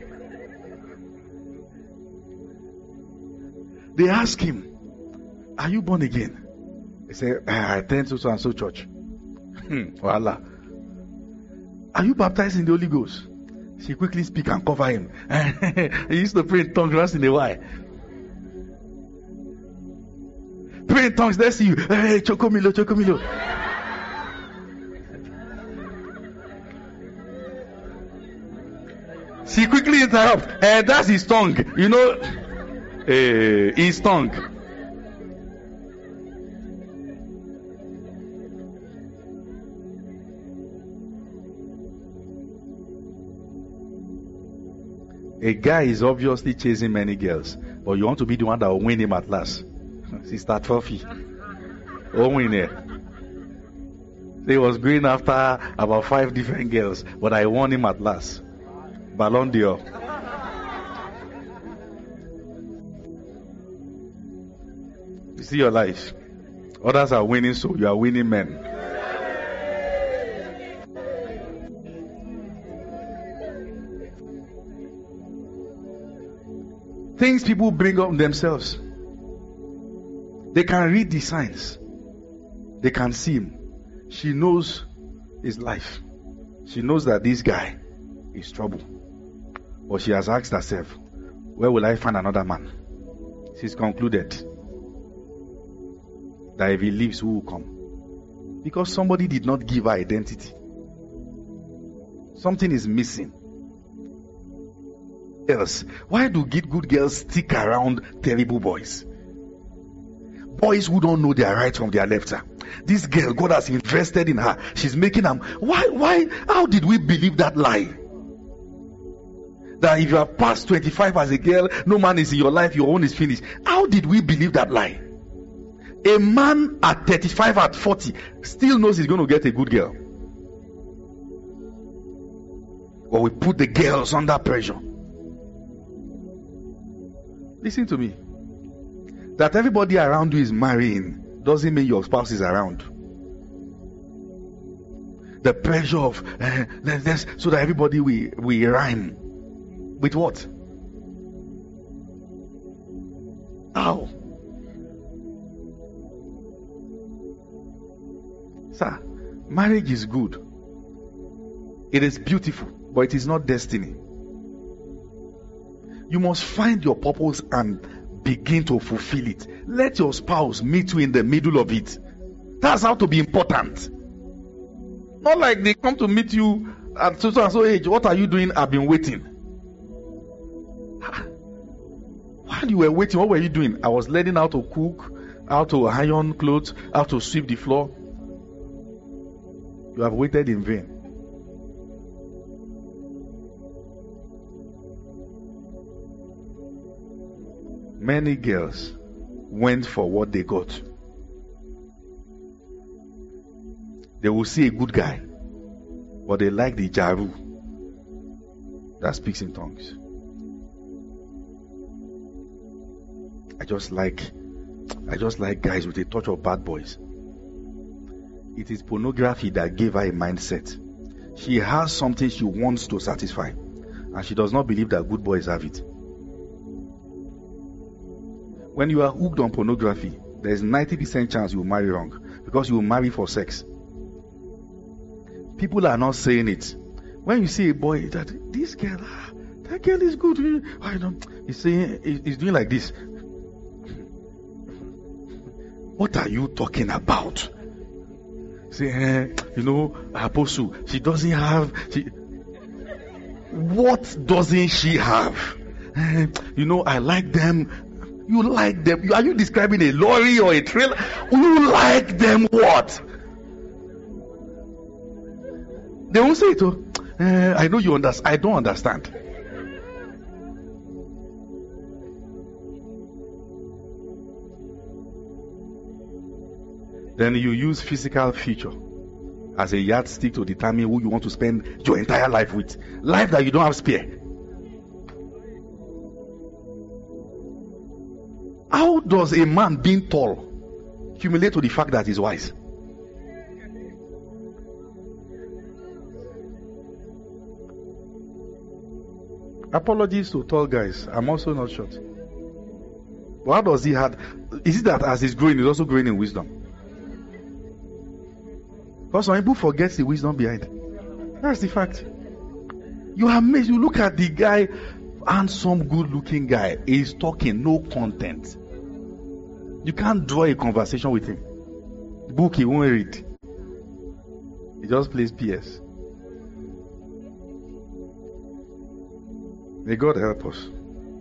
They ask him, are you born again? He said, I attend so and so church. Voila. Are you baptized in the Holy Ghost? She quickly speak and cover him. He used to pray in tongues once in a while. Pray in tongues, let's see you. Hey, Chokomilo, Chokomilo. She quickly interrupts. That's his tongue. You know, his tongue. A guy is obviously chasing many girls, but you want to be the one that will win him at last. Sister Trophy. Oh, win it. He was going after about 5 different girls, but I won him at last. Ballon d'Or. You see your life. Others are winning, so you are winning men. Things people bring up themselves. They can read the signs. They can see him. She knows his life. She knows that this guy is trouble. But she has asked herself, where will I find another man? She's concluded that if he leaves, who will come? Because somebody did not give her identity. Something is missing. Else, why do good girls stick around terrible boys? Boys who don't know their right from their left. This girl, God has invested in her. She's making them. Why? How did we believe that lie? That if you have passed 25 as a girl, no man is in your life, your own is finished. How did we believe that lie? A man at 35, at 40, still knows he's going to get a good girl. Or we put the girls under pressure. Listen to me. That everybody around you is marrying doesn't mean your spouse is around. The pressure of so that everybody we rhyme. With what? How? Sir, marriage is good. It is beautiful, but it is not destiny. You must find your purpose and begin to fulfill it. Let your spouse meet you in the middle of it. That's how to be important. Not like they come to meet you at so and so age. What are you doing? I've been waiting. While you were waiting, what were you doing? I was learning how to cook, how to iron clothes, how to sweep the floor. You have waited in vain. Many girls went for what they got. They will see a good guy, but they like the Jaru that speaks in tongues. I just like guys with a touch of bad boys. It is pornography that gave her a mindset. She has something she wants to satisfy, and she does not believe that good boys have it. When you are hooked on pornography, there is 90% chance you will marry wrong, because you will marry for sex. People are not saying it. When you see a boy that this girl, that girl is good, he's saying, he's doing like this. What are you talking about? Say, Apostle, she doesn't have. What doesn't she have? I like them. You like them. Are you describing a lorry or a trailer? You like them what? They won't say it. I know you understand. I don't understand. Then you use physical feature as a yardstick to determine who you want to spend your entire life with. Life that you don't have spare. How does a man being tall accumulate to the fact that he's wise? Apologies to tall guys. I'm also not short. But how does he have? Is it that as he's growing, he's also growing in wisdom? Because some people forget the wisdom behind. That's the fact. You are amazed. You look at the guy, handsome, good-looking guy. He's talking, no content. You can't draw a conversation with him. The book he won't read. He just plays PS. May God help us.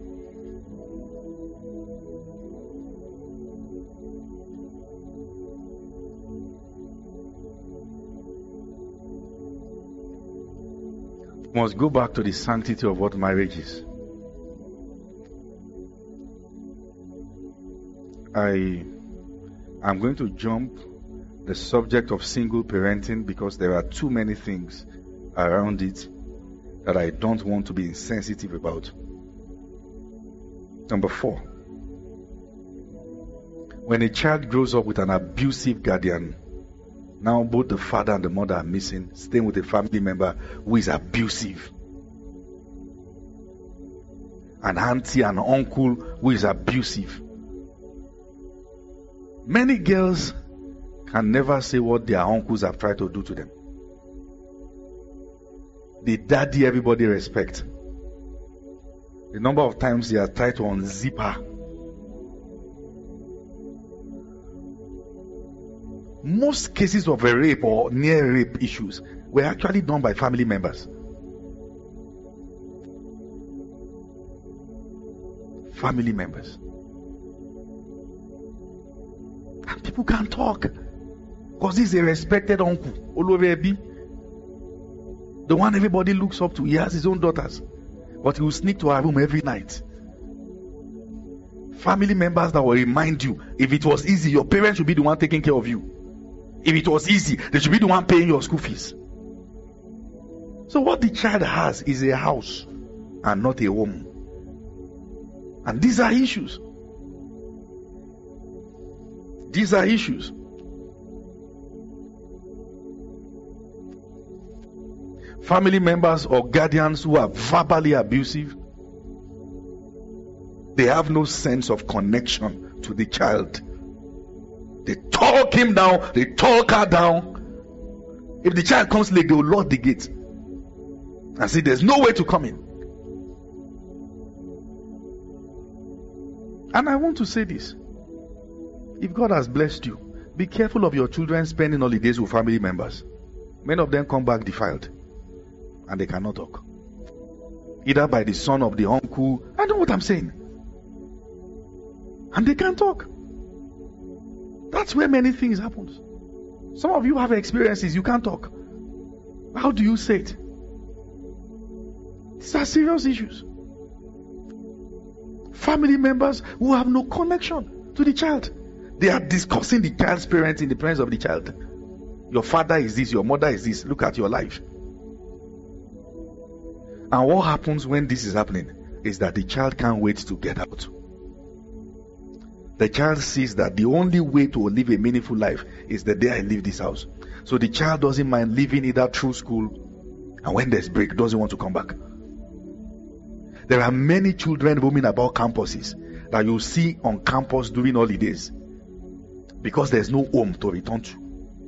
We must go back to the sanctity of what marriage is. I'm going to jump the subject of single parenting because there are too many things around it that I don't want to be insensitive about. Number 4. When a child grows up with an abusive guardian, now both the father and the mother are missing, staying with a family member who is abusive. An auntie and uncle who is abusive. Many girls can never say what their uncles have tried to do to them. The daddy everybody respects. The number of times they have tried to unzip her. Most cases of a rape or near rape issues were actually done by family members. Family members. And people can't talk because he's a respected uncle. Olovebi, the one everybody looks up to. He has his own daughters, but he will sneak to her room every night. Family members that will remind you, if it was easy, your parents should be the one taking care of you. If it was easy, they should be the one paying your school fees. So what the child has is a house and not a home. And these are issues. These are issues. Family members or guardians who are verbally abusive, they have no sense of connection to the child. They talk him down, they talk her down. If the child comes late, they will lock the gate and say there's no way to come in. And I want to say this. If God has blessed you, be careful of your children spending holidays with family members. Many of them come back defiled, and they cannot talk. Either by the son of the uncle, I know what I'm saying, and they can't talk. That's where many things happen. Some of you have experiences, you can't talk. How do you say it? These are serious issues. Family members who have no connection to the child. They are discussing the child's parents in the presence of the child. Your father is this, your mother is this. Look at your life. And what happens when this is happening is that the child can't wait to get out. The child sees that the only way to live a meaningful life is the day I leave this house. So the child doesn't mind leaving either through school, and when there's break, doesn't want to come back. There are many children roaming about campuses that you see on campus during holidays because there's no home to return to.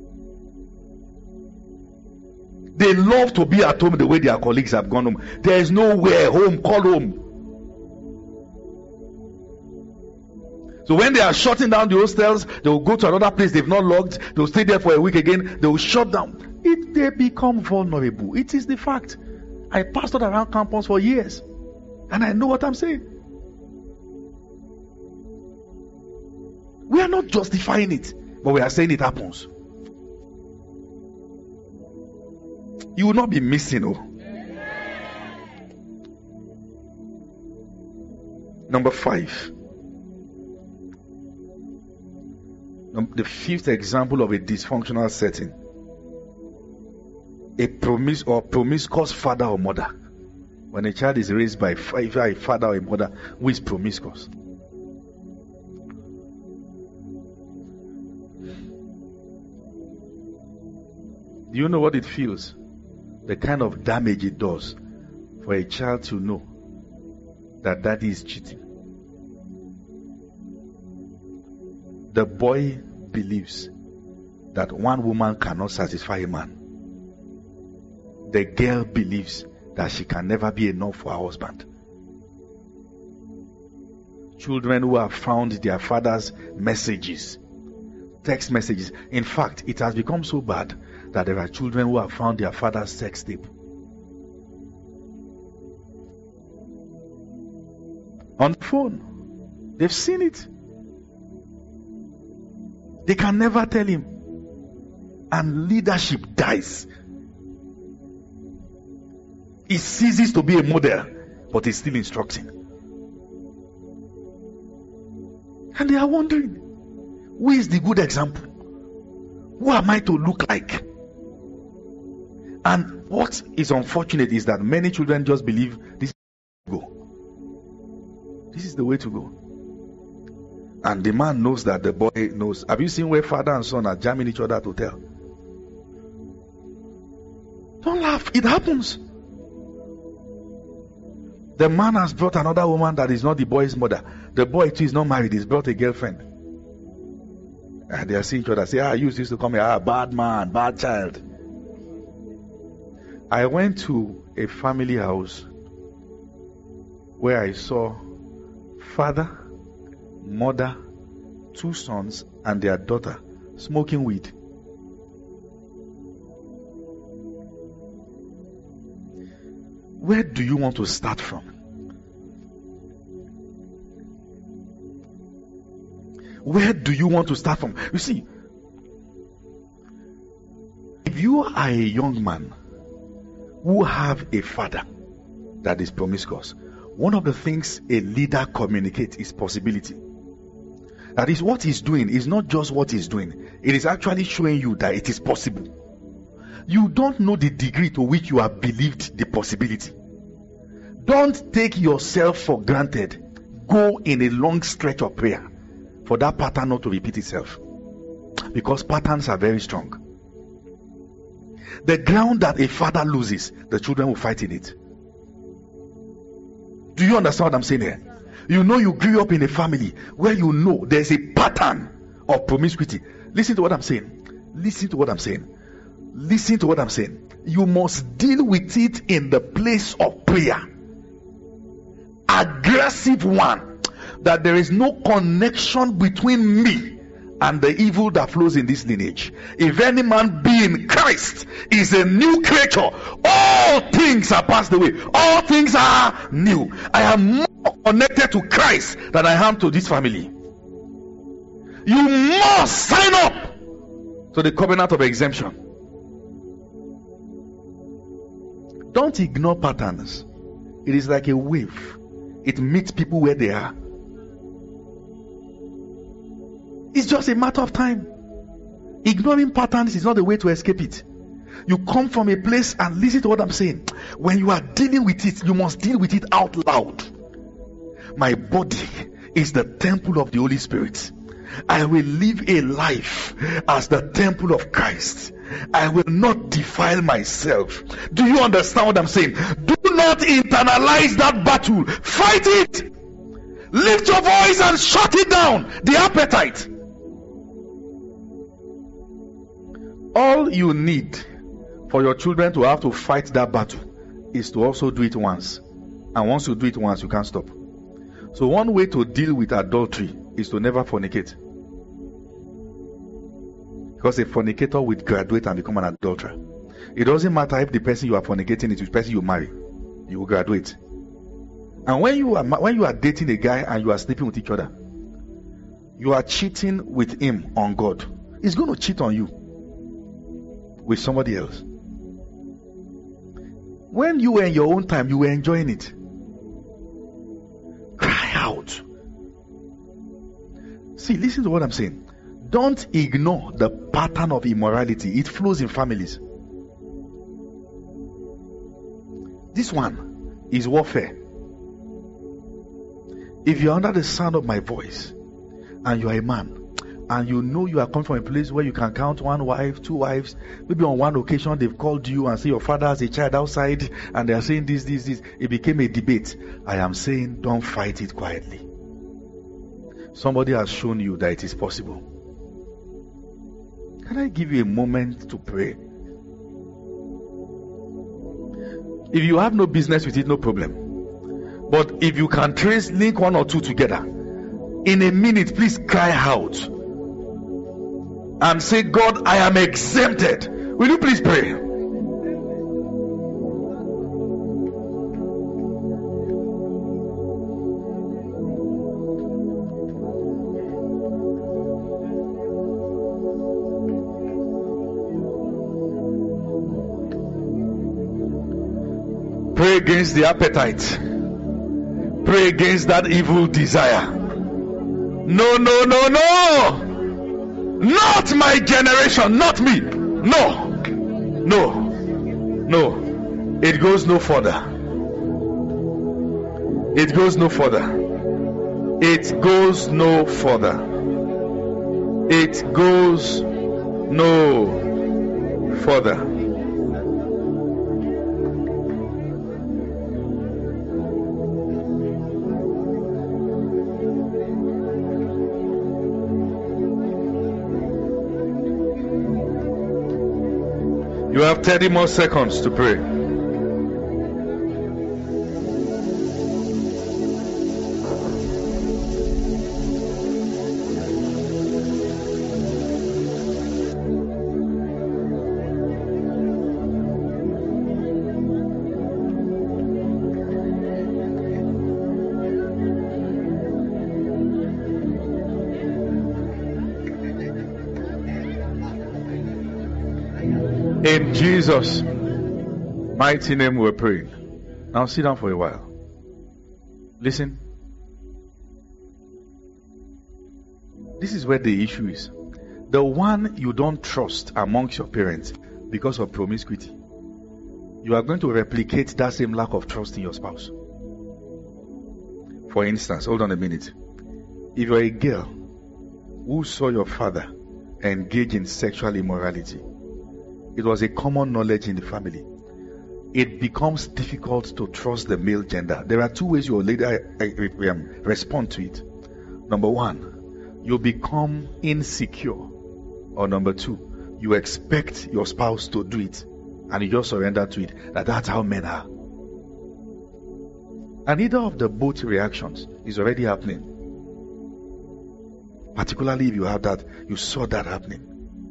They love to be at home the way their colleagues have gone home. There is nowhere home, call home. So when they are shutting down the hostels, they will go to another place they've not logged. They will stay there for a week again. They will shut down. They become vulnerable. It is the fact. I pastored around campus for years, and I know what I'm saying. We are not justifying it, but we are saying it happens. You will not be missing. Number 5. The 5th example of a dysfunctional setting. A promiscuous father or mother. When a child is raised by a father or a mother who is promiscuous. Do you know what it feels? The kind of damage it does for a child to know that daddy is cheating. The boy believes that one woman cannot satisfy a man. The girl believes that she can never be enough for her husband. Children who have found their father's messages, text messages. In fact, it has become so bad that there are children who have found their father's sex tape on the phone. They've seen it. They can never tell him, and leadership dies. He ceases to be a model, but he's still instructing. And they are wondering, who is the good example? Who am I to look like? And what is unfortunate is that many children just believe this is the way to go. This is the way to go. And the man knows that the boy knows. Have you seen where father and son are jamming each other at hotel? Don't laugh. It happens. The man has brought another woman that is not the boy's mother. The boy too is not married. He's brought a girlfriend. And they are seeing each other. Say, you used to come here. Bad man, bad child. I went to a family house where I saw father, mother, 2 sons, and their daughter smoking weed. Where do you want to start from? Where do you want to start from? You see, if you are a young man who have a father that is promiscuous, one of the things a leader communicates is possibility. That is, what he's doing is not just what he's doing. It is actually showing you that it is possible. You don't know the degree to which you have believed the possibility. Don't take yourself for granted. Go in a long stretch of prayer for that pattern not to repeat itself. Because patterns are very strong. The ground that a father loses, the children will fight in it. Do you understand what I'm saying here? You know you grew up in a family where you know there's a pattern of promiscuity. Listen to what I'm saying. Listen to what I'm saying. Listen to what I'm saying. You must deal with it in the place of prayer. Aggressive one. That there is no connection between me and the evil that flows in this lineage. If any man be in Christ, is a new creature. All things are passed away. All things are new. I am more connected to Christ than I am to this family. You must sign up to the covenant of exemption. Don't ignore patterns. It is like a wave. It meets people where they are. It's just a matter of time. Ignoring patterns is not the way to escape it. You come from a place and listen to what I'm saying. When you are dealing with it, you must deal with it out loud. My body is the temple of the Holy Spirit. I will live a life as the temple of Christ. I will not defile myself. Do you understand what I'm saying? Do not internalize that battle. Fight it. Lift your voice and shut it down. The appetite. All you need for your children to have to fight that battle is to also do it once. And once you do it once, you can't stop. So one way to deal with adultery is to never fornicate. Because a fornicator will graduate and become an adulterer. It doesn't matter if the person you are fornicating is the person you marry. You will graduate. And when you are dating a guy and you are sleeping with each other, you are cheating with him on God. He's going to cheat on you with somebody else. When you were in your own time, you were enjoying it. Cry out. See, listen to what I'm saying. Don't ignore the pattern of immorality. It flows in families. This one is warfare. If you're under the sound of my voice and you are a man and you know you are coming from a place where you can count one wife, two wives, maybe on one occasion they've called you and say your father has a child outside and they are saying this. It became a debate. I am saying don't fight it quietly. Somebody has shown you that it is possible. Can I give you a moment to pray? If you have no business with it, no problem. But if you can link one or two together, in a minute, please cry out and say, God, I am exempted. Will you please pray? Pray against the appetite. Pray against that evil desire. No. Not my generation, not me. No. It goes no further. It goes no further. It goes no further. It goes no further. You have 30 more seconds to pray. In Jesus' mighty name we're praying. Now sit down for a while. Listen. This is where the issue is. The one you don't trust amongst your parents because of promiscuity, you are going to replicate that same lack of trust in your spouse. For instance, hold on a minute. If you're a girl who saw your father engage in sexual immorality, it was a common knowledge in the family. It becomes difficult to trust the male gender. There are two ways you will later respond to it. Number one, you become insecure. Or number two, you expect your spouse to do it and you just surrender to it. That's how men are. And either of the both reactions is already happening. Particularly if you have that, you saw that happening.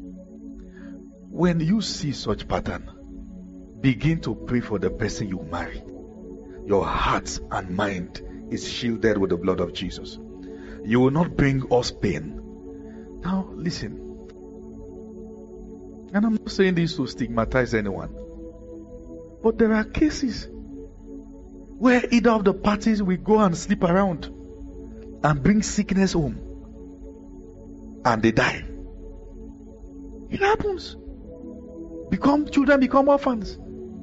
When you see such pattern, begin to pray for the person you marry. Your heart and mind is shielded with the blood of Jesus. You will not bring us pain. Now listen. And I'm not saying this to stigmatize anyone. But there are cases where either of the parties will go and sleep around and bring sickness home. And they die. It happens. Children become orphans.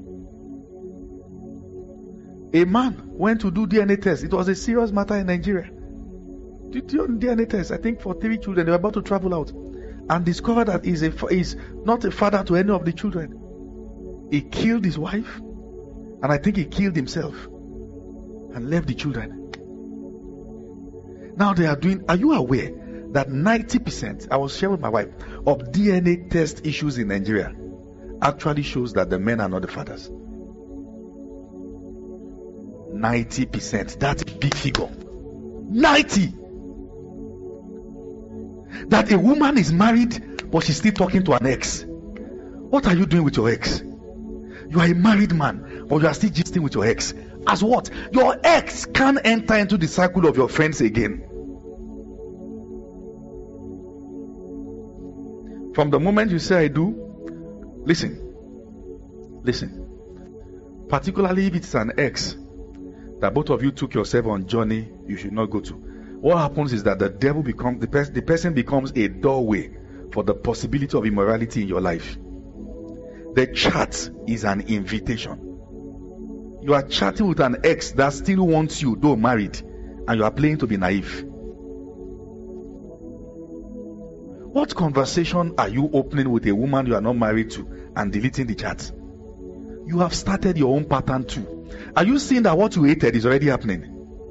A man went to do DNA test. It was a serious matter in Nigeria. Did DNA test, I think, for 3 children. They were about to travel out and discovered that he's not a father to any of the children. He killed his wife, and I think he killed himself and left the children. Now they are doing, are you aware that 90%, I was sharing with my wife, of DNA test issues in Nigeria actually shows that the men are not the fathers? 90%. That's a big figure. 90. That a woman is married, but she's still talking to an ex. What are you doing with your ex? You are a married man, but you are still gisting with your ex. As what? Your ex can't enter into the circle of your friends again. From the moment you say I do, listen. Particularly if it's an ex that both of you took yourself on journey you should not go to. What happens is that the devil becomes the person becomes a doorway for the possibility of immorality in your life. The chat is an invitation. You are chatting with an ex that still wants you, though married, and you are playing to be naive. What conversation are you opening with a woman you are not married to and deleting the chat? You have started your own pattern too. Are you seeing that what you hated is already happening?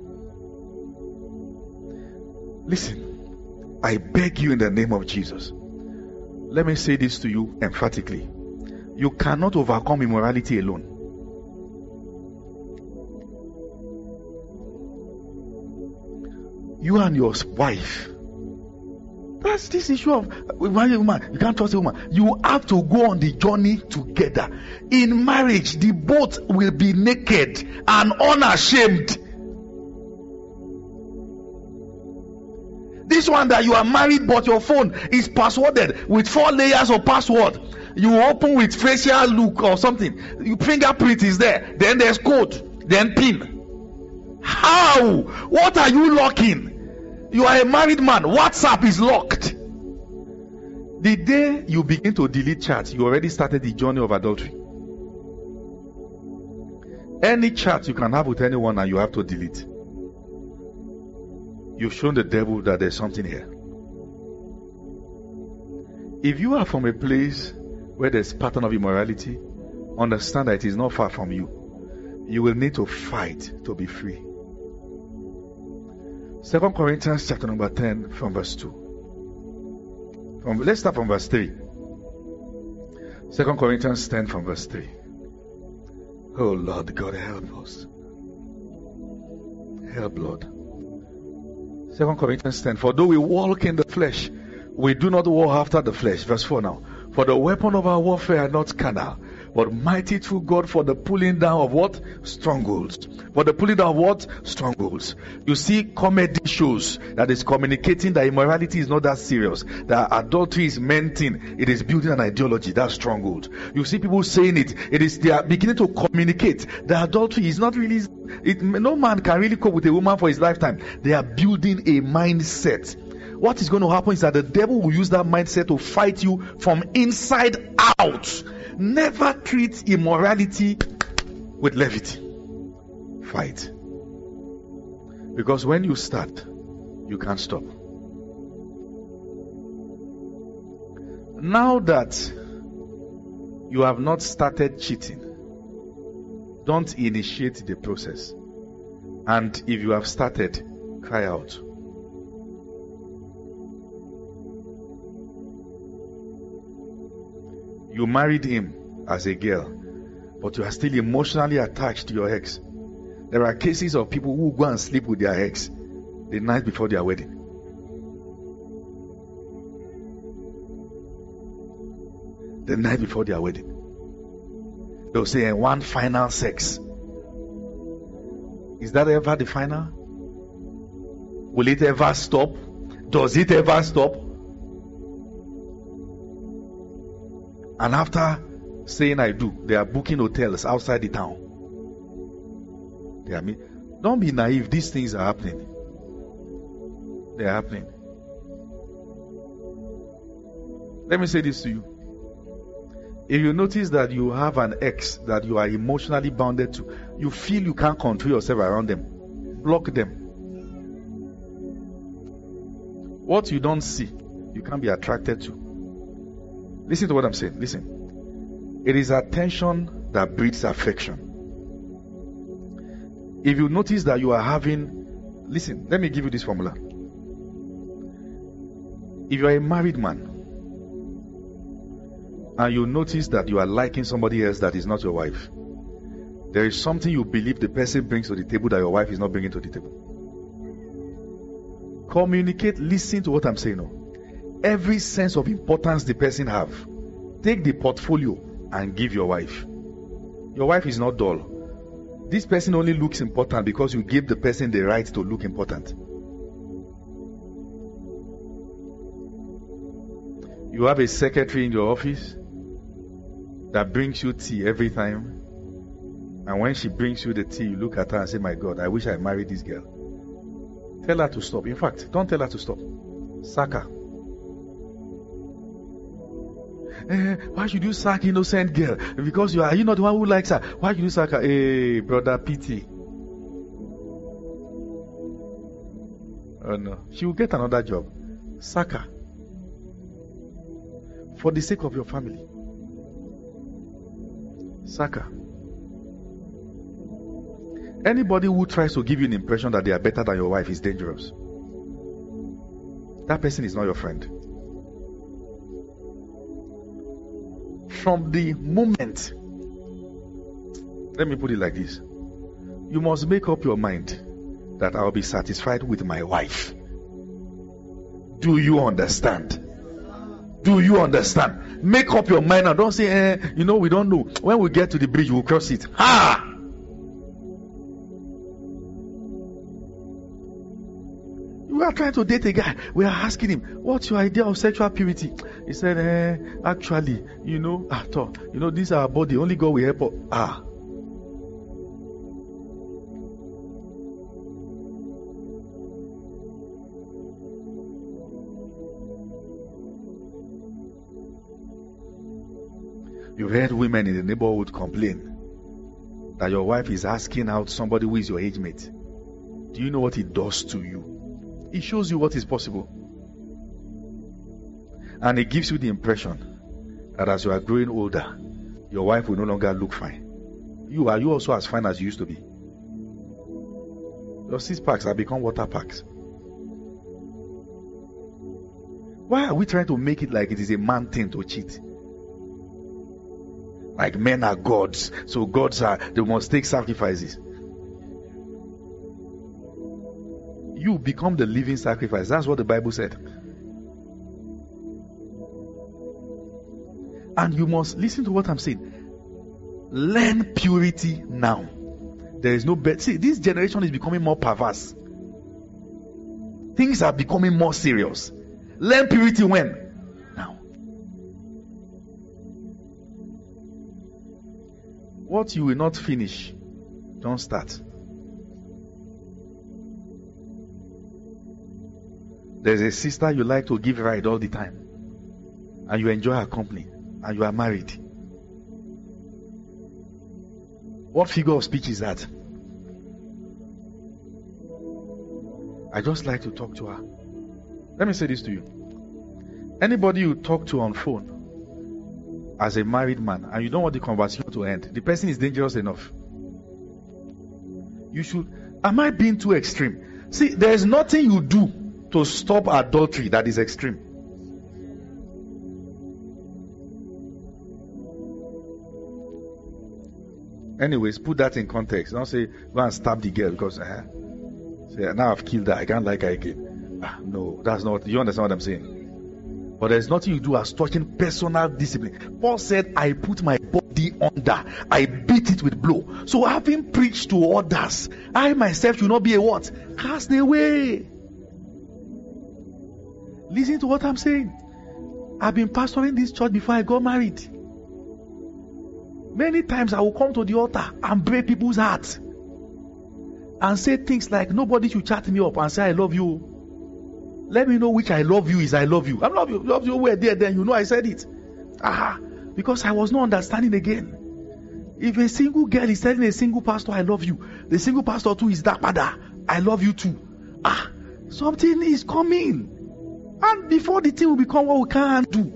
Listen, I beg you in the name of Jesus. Let me say this to you emphatically. You cannot overcome immorality alone. You and your wife. That's this issue of marrying a woman. You can't trust a woman. You have to go on the journey together. In marriage, the both will be naked and unashamed. This one that you are married but your phone is passworded with 4 layers of password. You open with facial look or something. Your fingerprint is there. Then there's code. Then PIN. How? What are you locking? You are a married man. WhatsApp is locked. The day you begin to delete chats, you already started the journey of adultery. Any chat you can have with anyone and you have to delete. You've shown the devil that there's something here. If you are from a place where there's pattern of immorality, understand that it is not far from you. You will need to fight to be free. 2 Corinthians chapter number 10 from verse 2. Let's start from verse 3. 2 Corinthians 10 from verse 3. Oh Lord God, help us. Help, Lord. 2 Corinthians 10. For though we walk in the flesh, we do not war after the flesh. Verse 4 now. For the weapon of our warfare are not carnal, but mighty through God for the pulling down of what? Strongholds. For the pulling down of what? Strongholds. You see comedy shows that is communicating that immorality is not that serious. That adultery is meant in. It is building an ideology. That's stronghold. You see people saying it. They are beginning to communicate that adultery is not really. No man can really cope with a woman for his lifetime. They are building a mindset. What is going to happen is that the devil will use that mindset to fight you from inside out. Never treat immorality with levity. Fight. Because when you start, you can't stop. Now that you have not started cheating, don't initiate the process. And if you have started, cry out. You married him as a girl, but you are still emotionally attached to your ex. There are cases of people who go and sleep with their ex the night before their wedding. the night before their wedding. They'll say, and one final sex. Is that ever the final? Will it ever stop? Does it ever stop? And after saying I do, they are booking hotels outside the town. Don't be naive. These things are happening. They are happening. Let me say this to you. If you notice that you have an ex that you are emotionally bounded to, you feel you can't control yourself around them, block them. What you don't see, you can't be attracted to. Listen to what I'm saying. Listen. It is attention that breeds affection. If you notice that you are having, listen, let me give you this formula. If you are a married man and you notice that you are liking somebody else that is not your wife, there is something you believe the person brings to the table that your wife is not bringing to the table. Communicate, listen to what I'm saying now. Every sense of importance the person have, take the portfolio and give your wife. Your wife is not dull. This person only looks important because you give the person the right to look important. You have a secretary in your office that brings you tea every time, and when she brings you the tea, you look at her and say, my God, I wish I married this girl. Tell her to stop. In fact, don't tell her to stop. Sack her. Why should you sack innocent girl? Because you are not the one who likes her. Why should you sack her? Hey, brother, pity. Oh no, she will get another job. Sack her. For the sake of your family. Sack her. Anybody who tries to give you an impression that they are better than your wife is dangerous. That person is not your friend. From the moment, let me put it like this, you must make up your mind that I'll be satisfied with my wife. Do you understand? Do you understand? Make up your mind and don't say, we don't know. When we get to the bridge, we'll cross it. Ha! We are trying to date a guy. We are asking him, what's your idea of sexual purity? He said, actually, this is our body. Only God will help us. You've heard women in the neighborhood complain that your wife is asking out somebody who is your age mate. Do you know what it does to you? It shows you what is possible. And it gives you the impression that as you are growing older, your wife will no longer look fine. Are you also as fine as you used to be? Your 6 packs have become water packs. Why are we trying to make it like it is a man thing to cheat? Like men are gods, so they must take sacrifices. You become the living sacrifice. That's what the Bible said. And you must listen to what I'm saying. Learn purity now. There is no better. See, this generation is becoming more perverse. Things are becoming more serious. Learn purity when? Now. What you will not finish, don't start. There's a sister you like to give ride all the time, and you enjoy her company, and you are married. What figure of speech is that? I just like to talk to her. Let me say this to you. Anybody you talk to on phone as a married man and you don't want the conversation to end, the person is dangerous enough. Am I being too extreme? See, there is nothing you do to stop adultery that is extreme. Anyways, put that in context. Don't say, go and stab the girl because say, now I've killed her, I can't like her again. No, that's not, you understand what I'm saying? But there's nothing you do as touching personal discipline. Paul said, I put my body under. I beat it with blow. So having preached to others, I myself should not be a what? Cast away. Listen to what I'm saying. I've been pastoring this church before I got married. Many times I will come to the altar and break people's hearts and say things like, nobody should chat me up and say I love you. Let me know which I love you is I love you. I love you were there then, you know I said it. Because I was not understanding again. If a single girl is telling a single pastor I love you, the single pastor too is that father, I love you too. Something is coming. And before the thing will become what we can't do.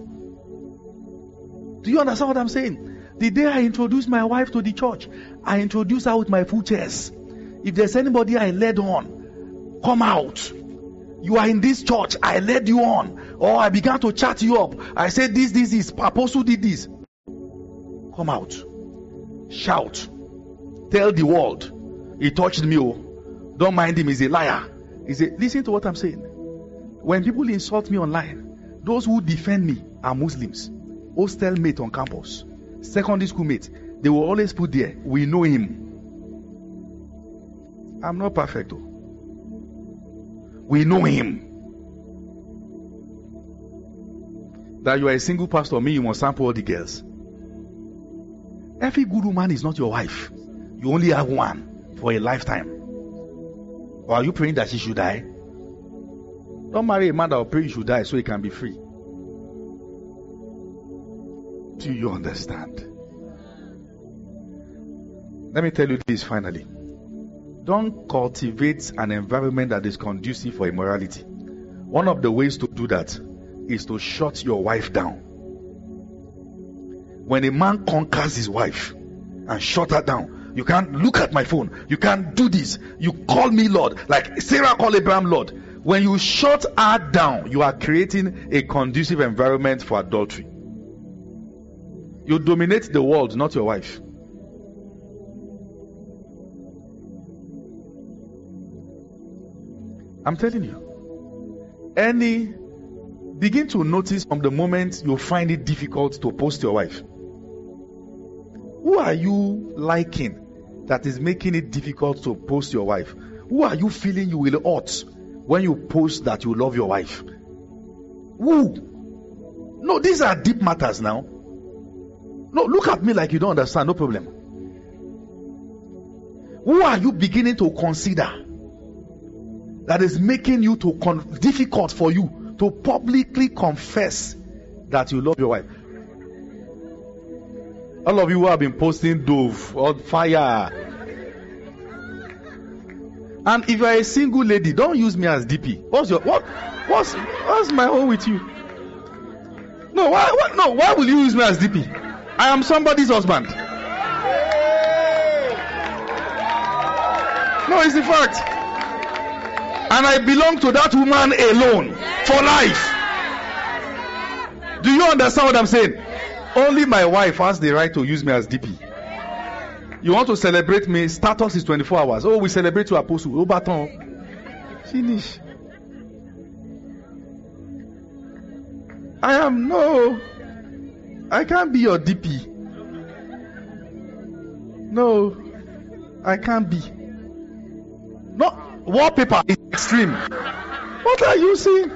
Do you understand what I'm saying? The day I introduced my wife to the church, I introduced her with my full chest. If there's anybody I led on, come out. You are in this church, I led you on. Or I began to chat you up. I said this, Apostle did this. Come out. Shout. Tell the world. He touched me. Don't mind him, he's a liar. Listen to what I'm saying. When people insult me online, those who defend me are Muslims. Hostel mate on campus. Secondary school mate. They will always put there, we know him. I'm not perfect though. We know him. That you are a single pastor, me, you must sample all the girls. Every good woman is not your wife. You only have one for a lifetime. Or are you praying that she should die? Don't marry a man that will pray you should die so he can be free. Do you understand? Let me tell you this finally. Don't cultivate an environment that is conducive for immorality. One of the ways to do that is to shut your wife down. When a man conquers his wife and shut her down, you can't look at my phone, you can't do this, you call me Lord, like Sarah called Abraham Lord. When you shut her down, you are creating a conducive environment for adultery. You dominate the world, not your wife. I'm telling you. Begin to notice from the moment you find it difficult to post your wife. Who are you liking that is making it difficult to post your wife? Who are you feeling you will hurt when you post that you love your wife? Who? No, these are deep matters now. No, look at me like you don't understand, no problem. Who are you beginning to consider that is making you difficult for you to publicly confess that you love your wife? All of you who have been posting Dove on fire. And if you are a single lady, don't use me as DP. What's my own with you? No, why will you use me as DP? I am somebody's husband. No, it's the fact. And I belong to that woman alone for life. Do you understand what I'm saying? Only my wife has the right to use me as DP. You want to celebrate me? Status is 24 hours. Oh, we celebrate your apostle. Oh, baton. Finish. I can't be your DP. No, I can't be. No, wallpaper is extreme. What are you saying?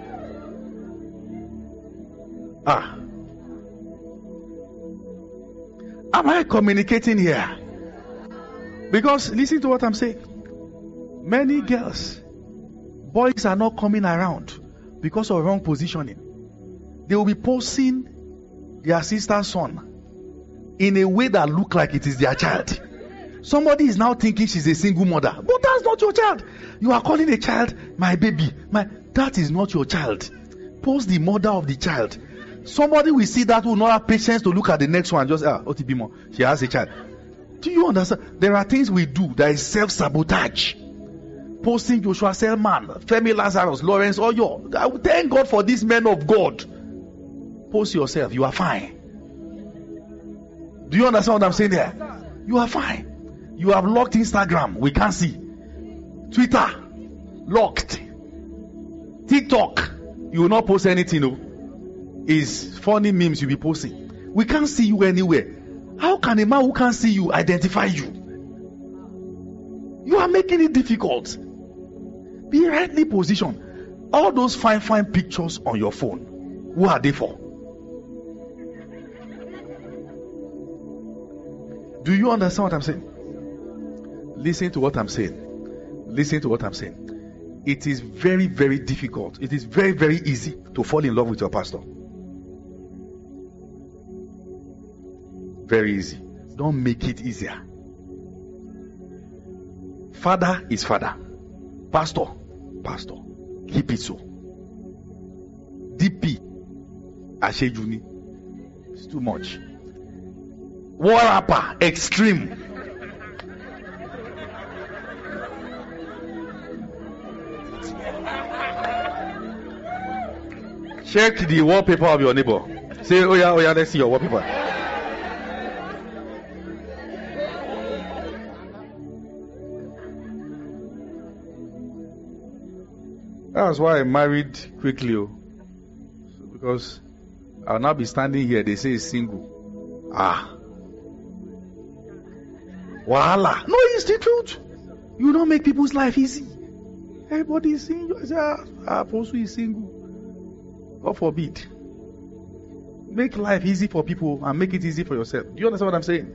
Am I communicating here? Because listen to what I'm saying. Many boys are not coming around because of wrong positioning. They will be posting their sister's son in a way that look like it is their child. Somebody is now thinking she's a single mother, but that's not your child. You are calling a child my baby. That is not your child. Post the mother of the child. Somebody will see that will not have patience to look at the next one. Just Otibimo, she has a child. Do you understand? There are things we do that is self-sabotage. Posting Joshua Selman, Femi Lazarus, Lawrence Oyo. I thank God for these men of God. Post yourself. You are fine. Do you understand what I'm saying there? You are fine. You have locked Instagram. We can't see. Twitter. Locked. TikTok. You will not post anything. No. is funny memes you'll be posting. We can't see you anywhere. How can a man who can't see you identify you? You are making it difficult. Be rightly positioned. All those fine pictures on your phone, who are they for? Do you understand what I'm saying? Listen to what I'm saying. Listen to what I'm saying. It is very, very difficult. It is very, very easy to fall in love with your pastor. Very easy. Don't make it easier. Father is father. Pastor, pastor. Keep it so. DP, Ashejuni. It's too much. War rapper, extreme. Check the wallpaper of your neighbor. Say, oh yeah, let's see your wallpaper. That's why I married quickly. Because I'll now be standing here, they say he's single. Wahala. No, it's the truth. You don't make people's life easy. Everybody is single. I say, Apostle is single. God forbid. Make life easy for people and make it easy for yourself. Do you understand what I'm saying?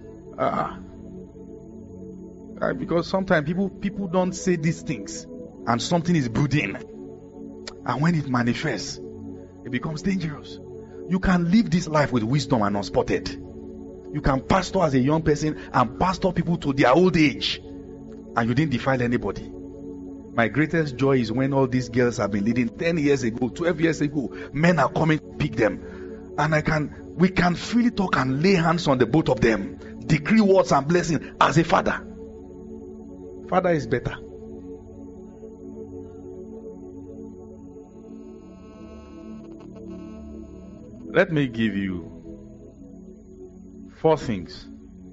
Because sometimes people don't say these things and something is brooding. And when it manifests, it becomes dangerous. You can live this life with wisdom and unspotted. You can pastor as a young person and pastor people to their old age. And you didn't defile anybody. My greatest joy is when all these girls have been leading 10 years ago, 12 years ago. Men are coming to pick them. And we can freely talk and lay hands on the both of them. Decree words and blessings as a father. Father is better. Let me give you 4 things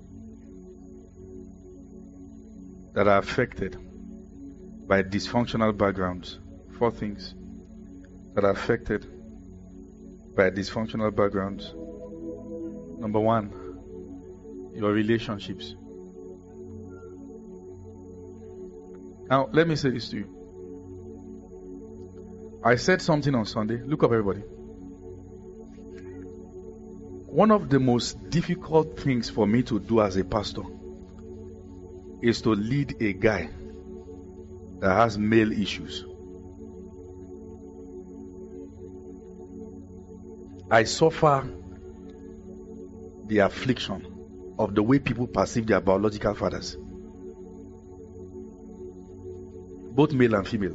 that are affected by dysfunctional backgrounds. 4 things that are affected by dysfunctional backgrounds. Number 1, your relationships. Now, let me say this to you. I said something on Sunday. Look up, everybody. One of the most difficult things for me to do as a pastor is to lead a guy that has male issues. I suffer the affliction of the way people perceive their biological fathers, both male and female.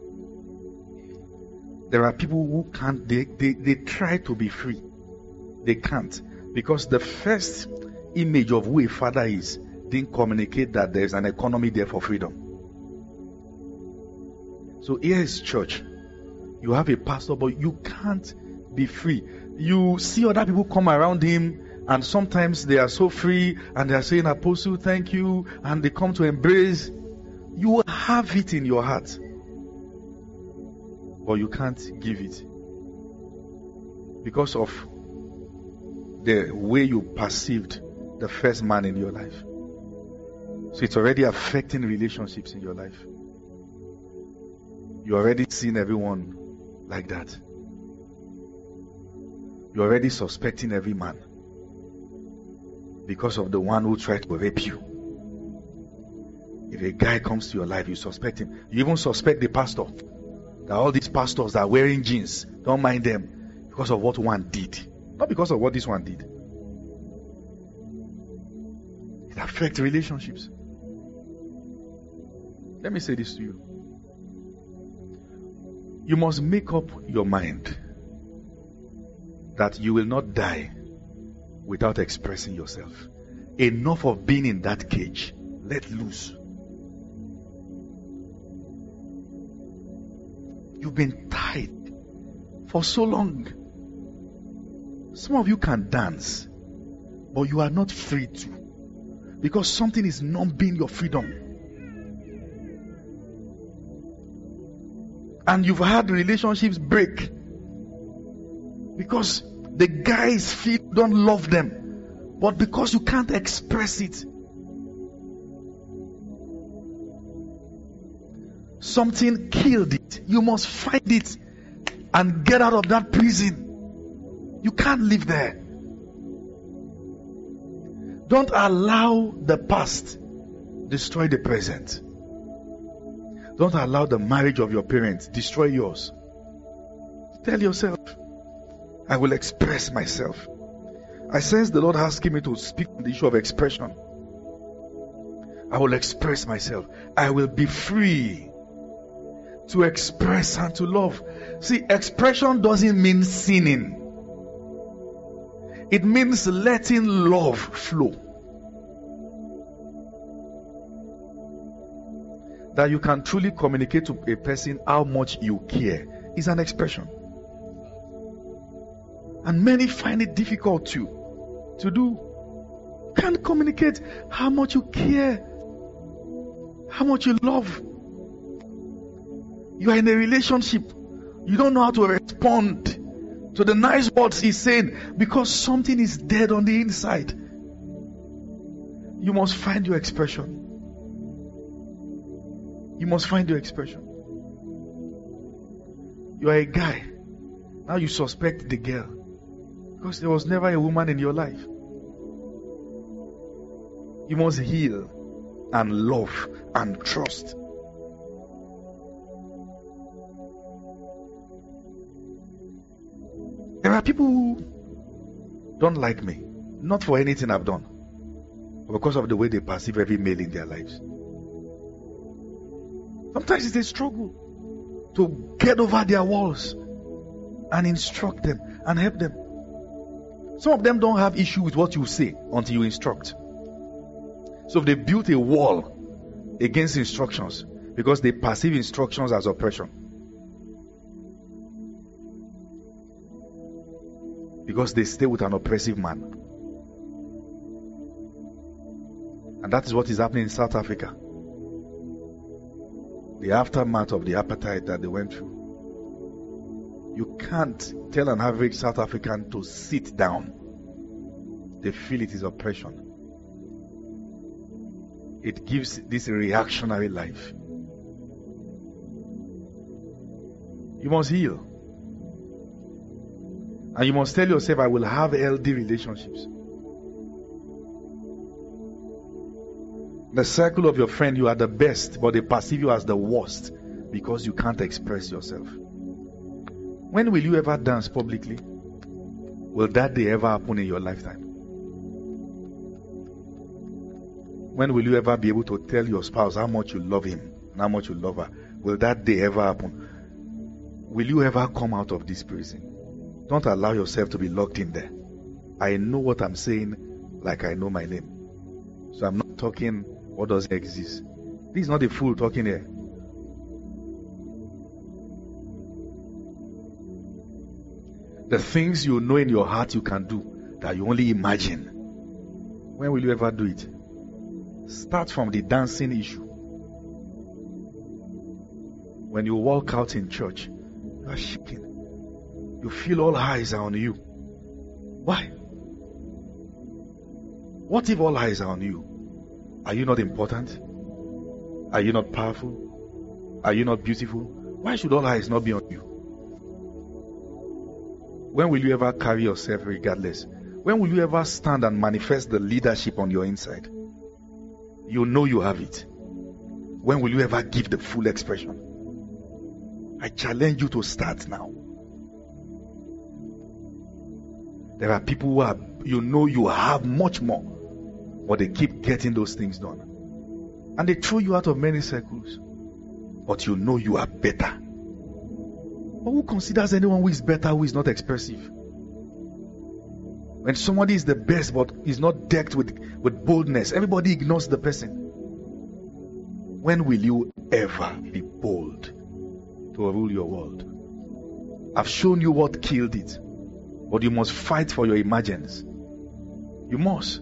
There are people who can't, they try to be free. They can't, because the first image of who a father is didn't communicate that there's an economy there for freedom. So here is church. You have a pastor, but you can't be free. You see other people come around him, and sometimes they are so free, and they are saying, Apostle, thank you, and they come to embrace. You have it in your heart, but you can't give it because of the way you perceived the first man in your life. So it's already affecting relationships in your life. You're already seeing everyone like that. You're already suspecting every man because of the one who tried to rape you. If a guy comes to your life, you suspect him. You even suspect the pastor. That all these pastors that are wearing jeans, don't mind them because of what one did. Not because of what this one did. It affects relationships. Let me say this to you. You must make up your mind that you will not die without expressing yourself. Enough of being in that cage. Let loose. You've been tied for so long. Some of you can dance, but you are not free to, because something is numbing your freedom. And you've had relationships break. Because the guys feel you don't love them, but because you can't express it. Something killed it. You must find it and get out of that prison. You can't live there. Don't allow the past destroy the present. Don't allow the marriage of your parents destroy yours. Tell yourself, I will express myself. I sense the Lord asking me to speak on the issue of expression. I will express myself. I will be free to express and to love. See, expression doesn't mean sinning. It means letting love flow. That you can truly communicate to a person how much you care is an expression. And many find it difficult to do. You can't communicate how much you care, how much you love. You are in a relationship. You don't know how to respond to the nice words he's saying because something is dead on the inside. You must find your expression. You must find your expression. You are a guy. Now you suspect the girl because there was never a woman in your life. You must heal and love and trust. There are people who don't like me, not for anything I've done, but because of the way they perceive every male in their lives. Sometimes it's a struggle to get over their walls and instruct them and help them. Some of them don't have issue with what you say until you instruct. So they built a wall against instructions because they perceive instructions as oppression. Because they stay with an oppressive man. And that is what is happening in South Africa. The aftermath of the apartheid that they went through. You can't tell an average South African to sit down. They feel it is oppression. It gives this reactionary life. You must heal. And you must tell yourself, I will have healthy relationships. In the circle of your friend, you are the best, but they perceive you as the worst because you can't express yourself. When will you ever dance publicly? Will that day ever happen in your lifetime? When will you ever be able to tell your spouse how much you love him and how much you love her? Will that day ever happen? Will you ever come out of this prison? Don't allow yourself to be locked in there. I know what I'm saying like I know my name. So I'm not talking what doesn't exist. This is not a fool talking here. The things you know in your heart you can do that you only imagine. When will you ever do it? Start from the dancing issue. When you walk out in church, you are shaking. You feel all eyes are on you. Why? What if all eyes are on you? Are you not important? Are you not powerful? Are you not beautiful? Why should all eyes not be on you? When will you ever carry yourself regardless? When will you ever stand and manifest the leadership on your inside? You know you have it. When will you ever give the full expression? I challenge you to start now. There are people who are, you know you have much more, but they keep getting those things done. And they throw you out of many circles. But you know you are better. But who considers anyone who is better who is not expressive? When somebody is the best but is not decked with boldness, everybody ignores the person. When will you ever be bold to rule your world? I've shown you what killed it. But you must fight for your emergence. You must.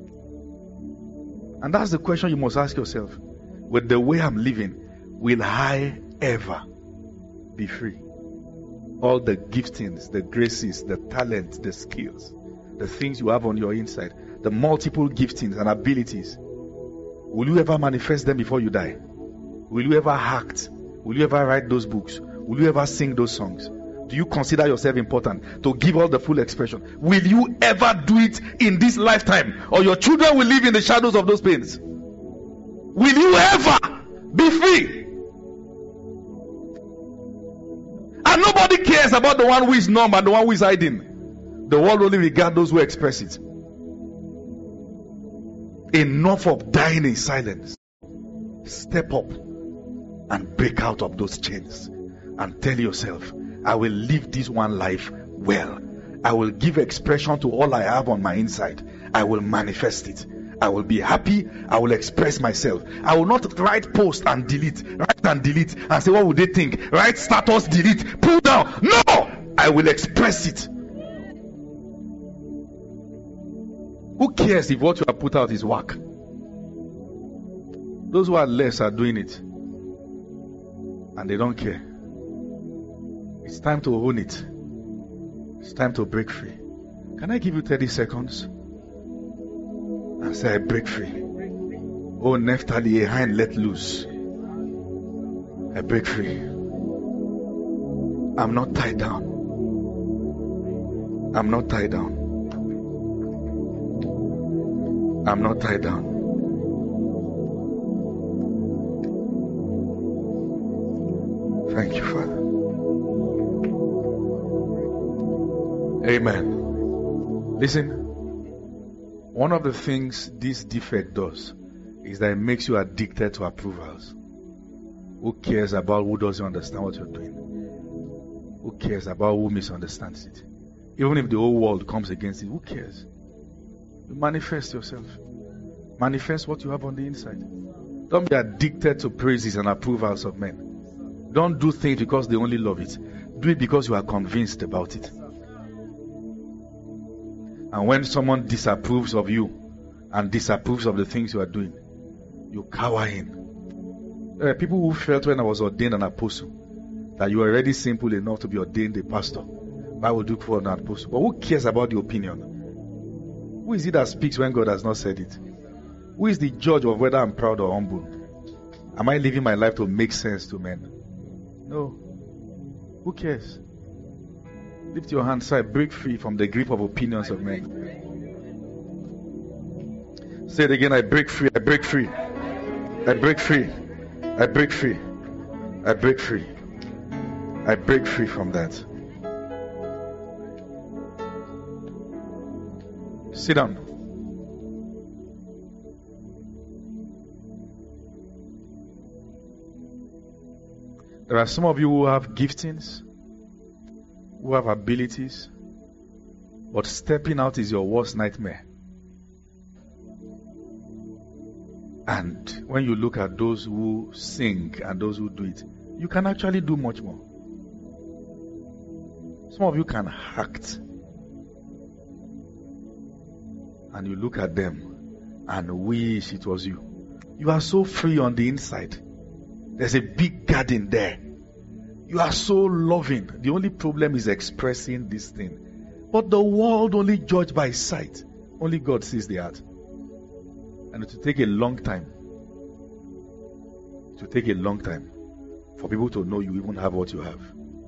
And that's the question you must ask yourself. With the way I'm living, will I ever be free? all the giftings, the graces, the talents, the skills, the things you have on your inside, the multiple giftings and abilities. Will you ever manifest them before you die? Will you ever act? Will you ever write those books? Will you ever sing those songs? Do you consider yourself important to give all the full expression? Will you ever do it in this lifetime? Or your children will live in the shadows of those pains? Will you ever be free? And nobody cares about the one who is numb and the one who is hiding. The world only regards those who express it. Enough of dying in silence. Step up and break out of those chains and tell yourself, I will live this one life well. I will give expression to all I have on my inside. I will manifest it. I will be happy. I will express myself. I will not write post and delete, write and delete and say, what would they think? Write status, delete, pull down. No! I will express it. Who cares if what you have put out is whack? Those who are less are doing it. And they don't care. It's time to own it. It's time to break free. Can I give you 30 seconds? And say, I break free. Oh, Naphtali, a hind let loose. I break free. I'm not tied down. I'm not tied down. I'm not tied down. Thank you, Father. Amen. Listen, one of the things this defect does is that it makes you addicted to approvals. Who cares about who doesn't understand what you're doing? Who cares about who misunderstands it? Even if the whole world comes against it, who cares? You manifest yourself. Manifest what you have on the inside. Don't be addicted to praises and approvals of men. Don't do things because they only love it. Do it because you are convinced about it. And when someone disapproves of you and disapproves of the things you are doing, you cower in. There are people who felt when I was ordained an apostle that you are already simple enough to be ordained a pastor. Why would you for an apostle? But who cares about the opinion? Who is it that speaks when God has not said it? Who is the judge of whether I'm proud or humble? Am I living my life to make sense to men? No. Who cares? Lift your hands so I break free from the grip of opinions of men. Say it again, I break free, I break free. I break free. I break free. I break free. I break free from that. Sit down. There are some of you who have giftings, who have abilities, but stepping out is your worst nightmare. And when you look at those who sing and those who do it, you can actually do much more. Some of you can act. And you look at them and wish it was you. You are so free on the inside. There's a big garden there. You are so loving. The only problem is expressing this thing. But the world only judges by sight. Only God sees the heart. And it will take a long time. It will take a long time for people to know you even have what you have.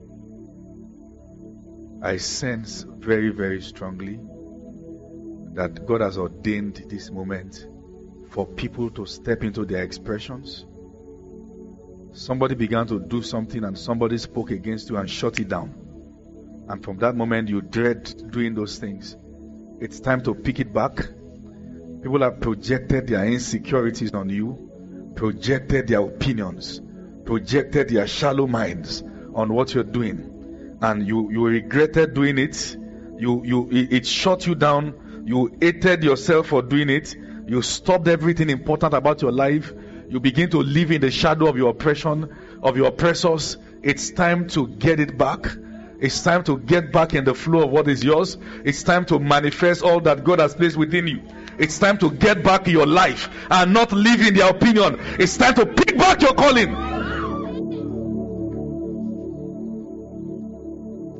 I sense very, very strongly that God has ordained this moment for people to step into their expressions. Somebody began to do something and somebody spoke against you and shut it down. And from that moment you dread doing those things. It's time to pick it back. People have projected their insecurities on you, projected their opinions, projected their shallow minds on what you're doing. And you regretted doing it. It shut you down. You hated yourself for doing it. You stopped everything important about your life. You begin to live in the shadow of your oppression, of your oppressors. It's time to get it back. It's time to get back in the flow of what is yours. It's time to manifest all that God has placed within you. It's time to get back your life and not live in their opinion. It's time to pick back your calling.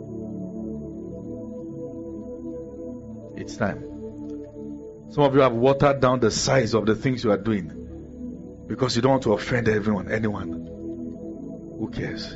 It's time. Some of you have watered down the size of the things you are doing because you don't want to offend anyone. Who cares?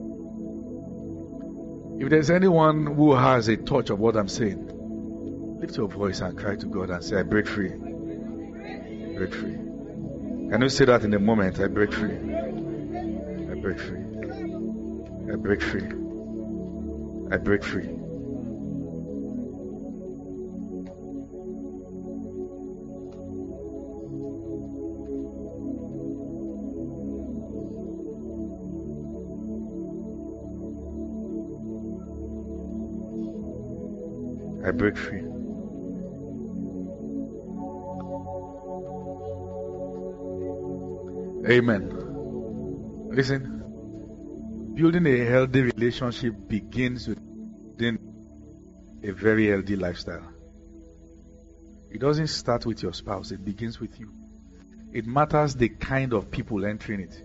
If there's anyone who has a touch of what I'm saying, lift your voice and cry to God and say, I break free. Break free. Can you say that in a moment? I break free. I break free. I break free. I break free. I break free. Amen. Listen, building a healthy relationship begins with a very healthy lifestyle. It doesn't start with your spouse, it begins with you. It matters the kind of people entering it.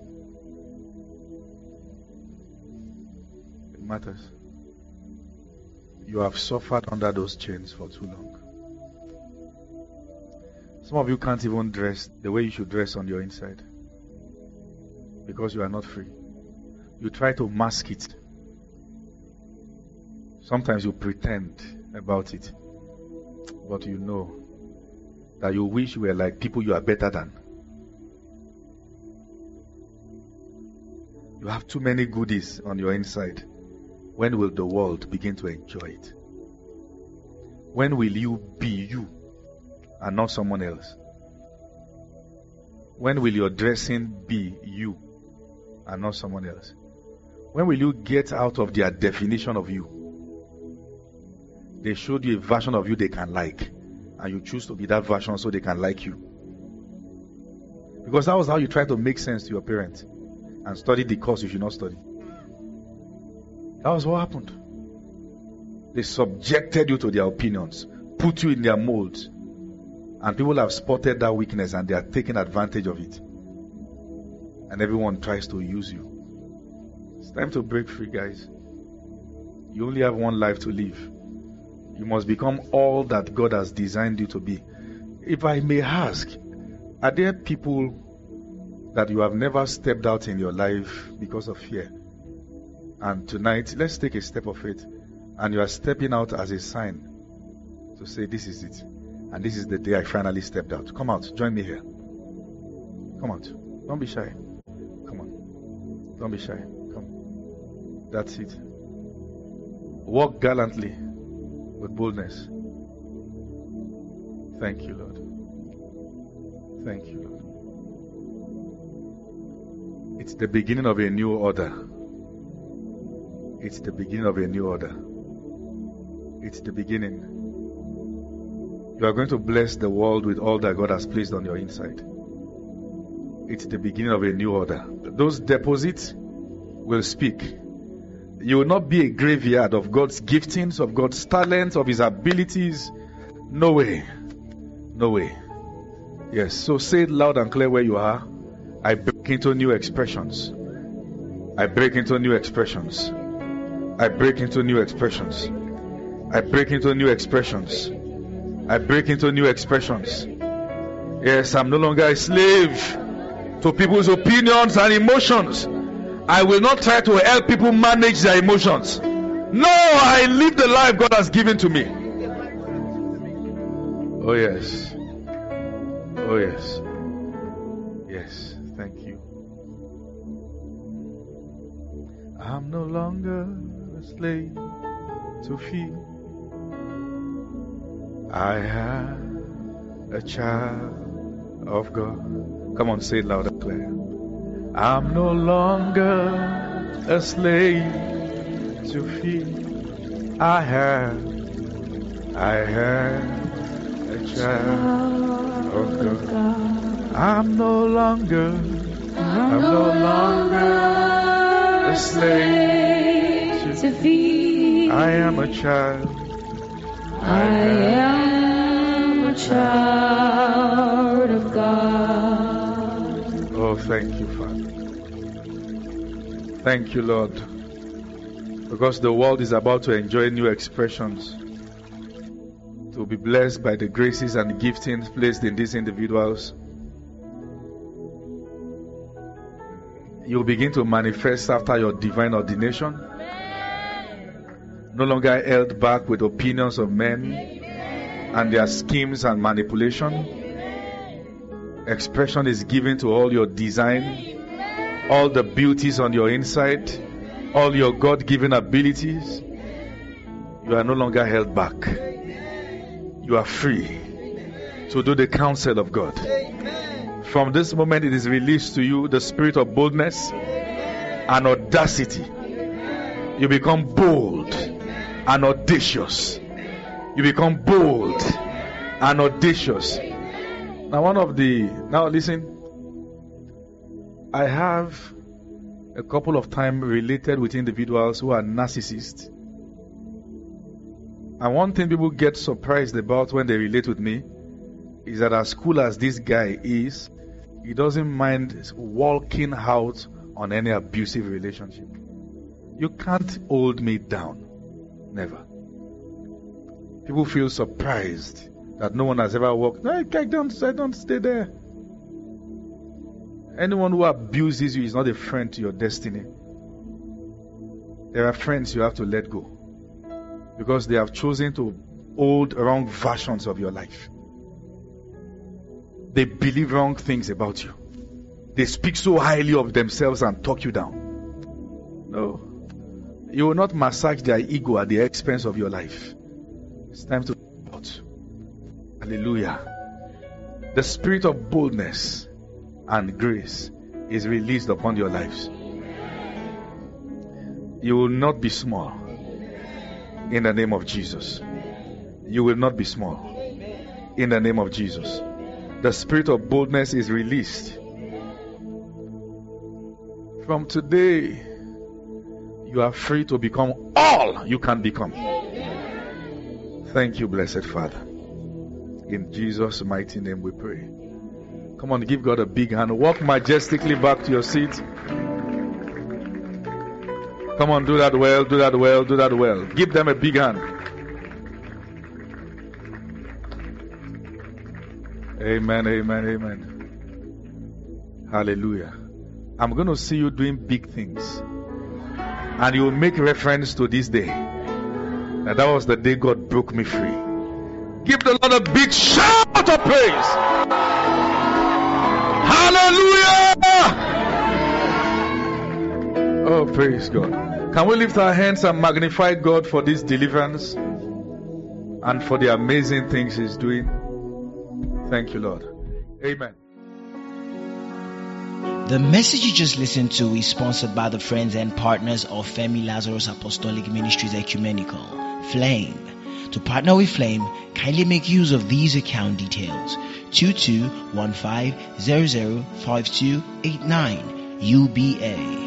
It matters. You have suffered under those chains for too long. Some of you can't even dress the way you should dress on your inside because you are not free. You try to mask it. Sometimes you pretend about it, but you know that you wish you were like people you are better than. You have too many goodies on your inside. When will the world begin to enjoy it? When will you be you and not someone else? When will your dressing be you and not someone else? When will you get out of their definition of you? They showed you a version of you they can like, and you choose to be that version so they can like you. Because that was how you try to make sense to your parents and study the course you should not study. That was what happened. They subjected you to their opinions, put you in their molds, and people have spotted that weakness and they are taking advantage of it. And everyone tries to use you. It's time to break free, guys. You only have one life to live. You must become all that God has designed you to be. If I may ask, are there people that you have never stepped out in your life because of fear? And tonight, let's take a step of faith. And you are stepping out as a sign to say, this is it. And this is the day I finally stepped out. Come out. Join me here. Come out. Don't be shy. Come on. Don't be shy. Come. That's it. Walk gallantly with boldness. Thank you, Lord. Thank you, Lord. It's the beginning of a new order. It's the beginning of a new order. It's the beginning. You are going to bless the world with all that God has placed on your inside. It's the beginning of a new order. Those deposits will speak. You will not be a graveyard of God's giftings, of God's talents, of His abilities. No way. No way. Yes, so say it loud and clear where you are. I break into new expressions. I break into new expressions. I break into new expressions. I break into new expressions. I break into new expressions. Yes, I'm no longer a slave to people's opinions and emotions. I will not try to help people manage their emotions. No, I live the life God has given to me. Oh yes. Oh yes. Yes, thank you. I'm no longer a slave to fear. I am a child of God. Come on, say it loud and clear. I'm no longer a slave to fear. I am a child of God. I'm no longer a slave to fear. I am a child. I am a child of God. Oh, thank you, Father. Thank you, Lord. Because the world is about to enjoy new expressions. to be blessed by the graces and giftings placed in these individuals, you'll begin to manifest after your divine ordination. No longer held back with opinions of men and their schemes and manipulation. Expression is given to all your design, all the beauties on your inside, all your God-given abilities. You are no longer held back. You are free to do the counsel of God. From this moment, it is released to you the spirit of boldness and audacity. You become bold and audacious. You become bold and audacious. Now listen, I have a couple of times related with individuals who are narcissists. And one thing people get surprised about when they relate with me is that as cool as this guy is, he doesn't mind walking out on any abusive relationship. You can't hold me down. Never. People feel surprised that no one has ever walked. No, I don't stay there. Anyone who abuses you is not a friend to your destiny. There are friends you have to let go because they have chosen to hold wrong versions of your life. They believe wrong things about you. They speak so highly of themselves and talk you down. No. You will not massage their ego at the expense of your life. It's time to go out. Hallelujah. The spirit of boldness and grace is released upon your lives. You will not be small. In the name of Jesus. You will not be small. In the name of Jesus. The spirit of boldness is released. From today, you are free to become all you can become. Thank you, blessed Father. In Jesus' mighty name we pray. Come on, give God a big hand. Walk majestically back to your seat. Come on, do that well, do that well, do that well. Give them a big hand. Amen, amen, amen. Hallelujah. I'm going to see you doing big things. And you will make reference to this day. That was the day God broke me free. Give the Lord a big shout of praise. Hallelujah! Oh, praise God. Can we lift our hands and magnify God for this deliverance and for the amazing things He's doing? Thank you, Lord. Amen. The message you just listened to is sponsored by the friends and partners of Femi Lazarus Apostolic Ministries Ecumenical, Flame. To partner with Flame, kindly make use of these account details: 2215005289 UBA.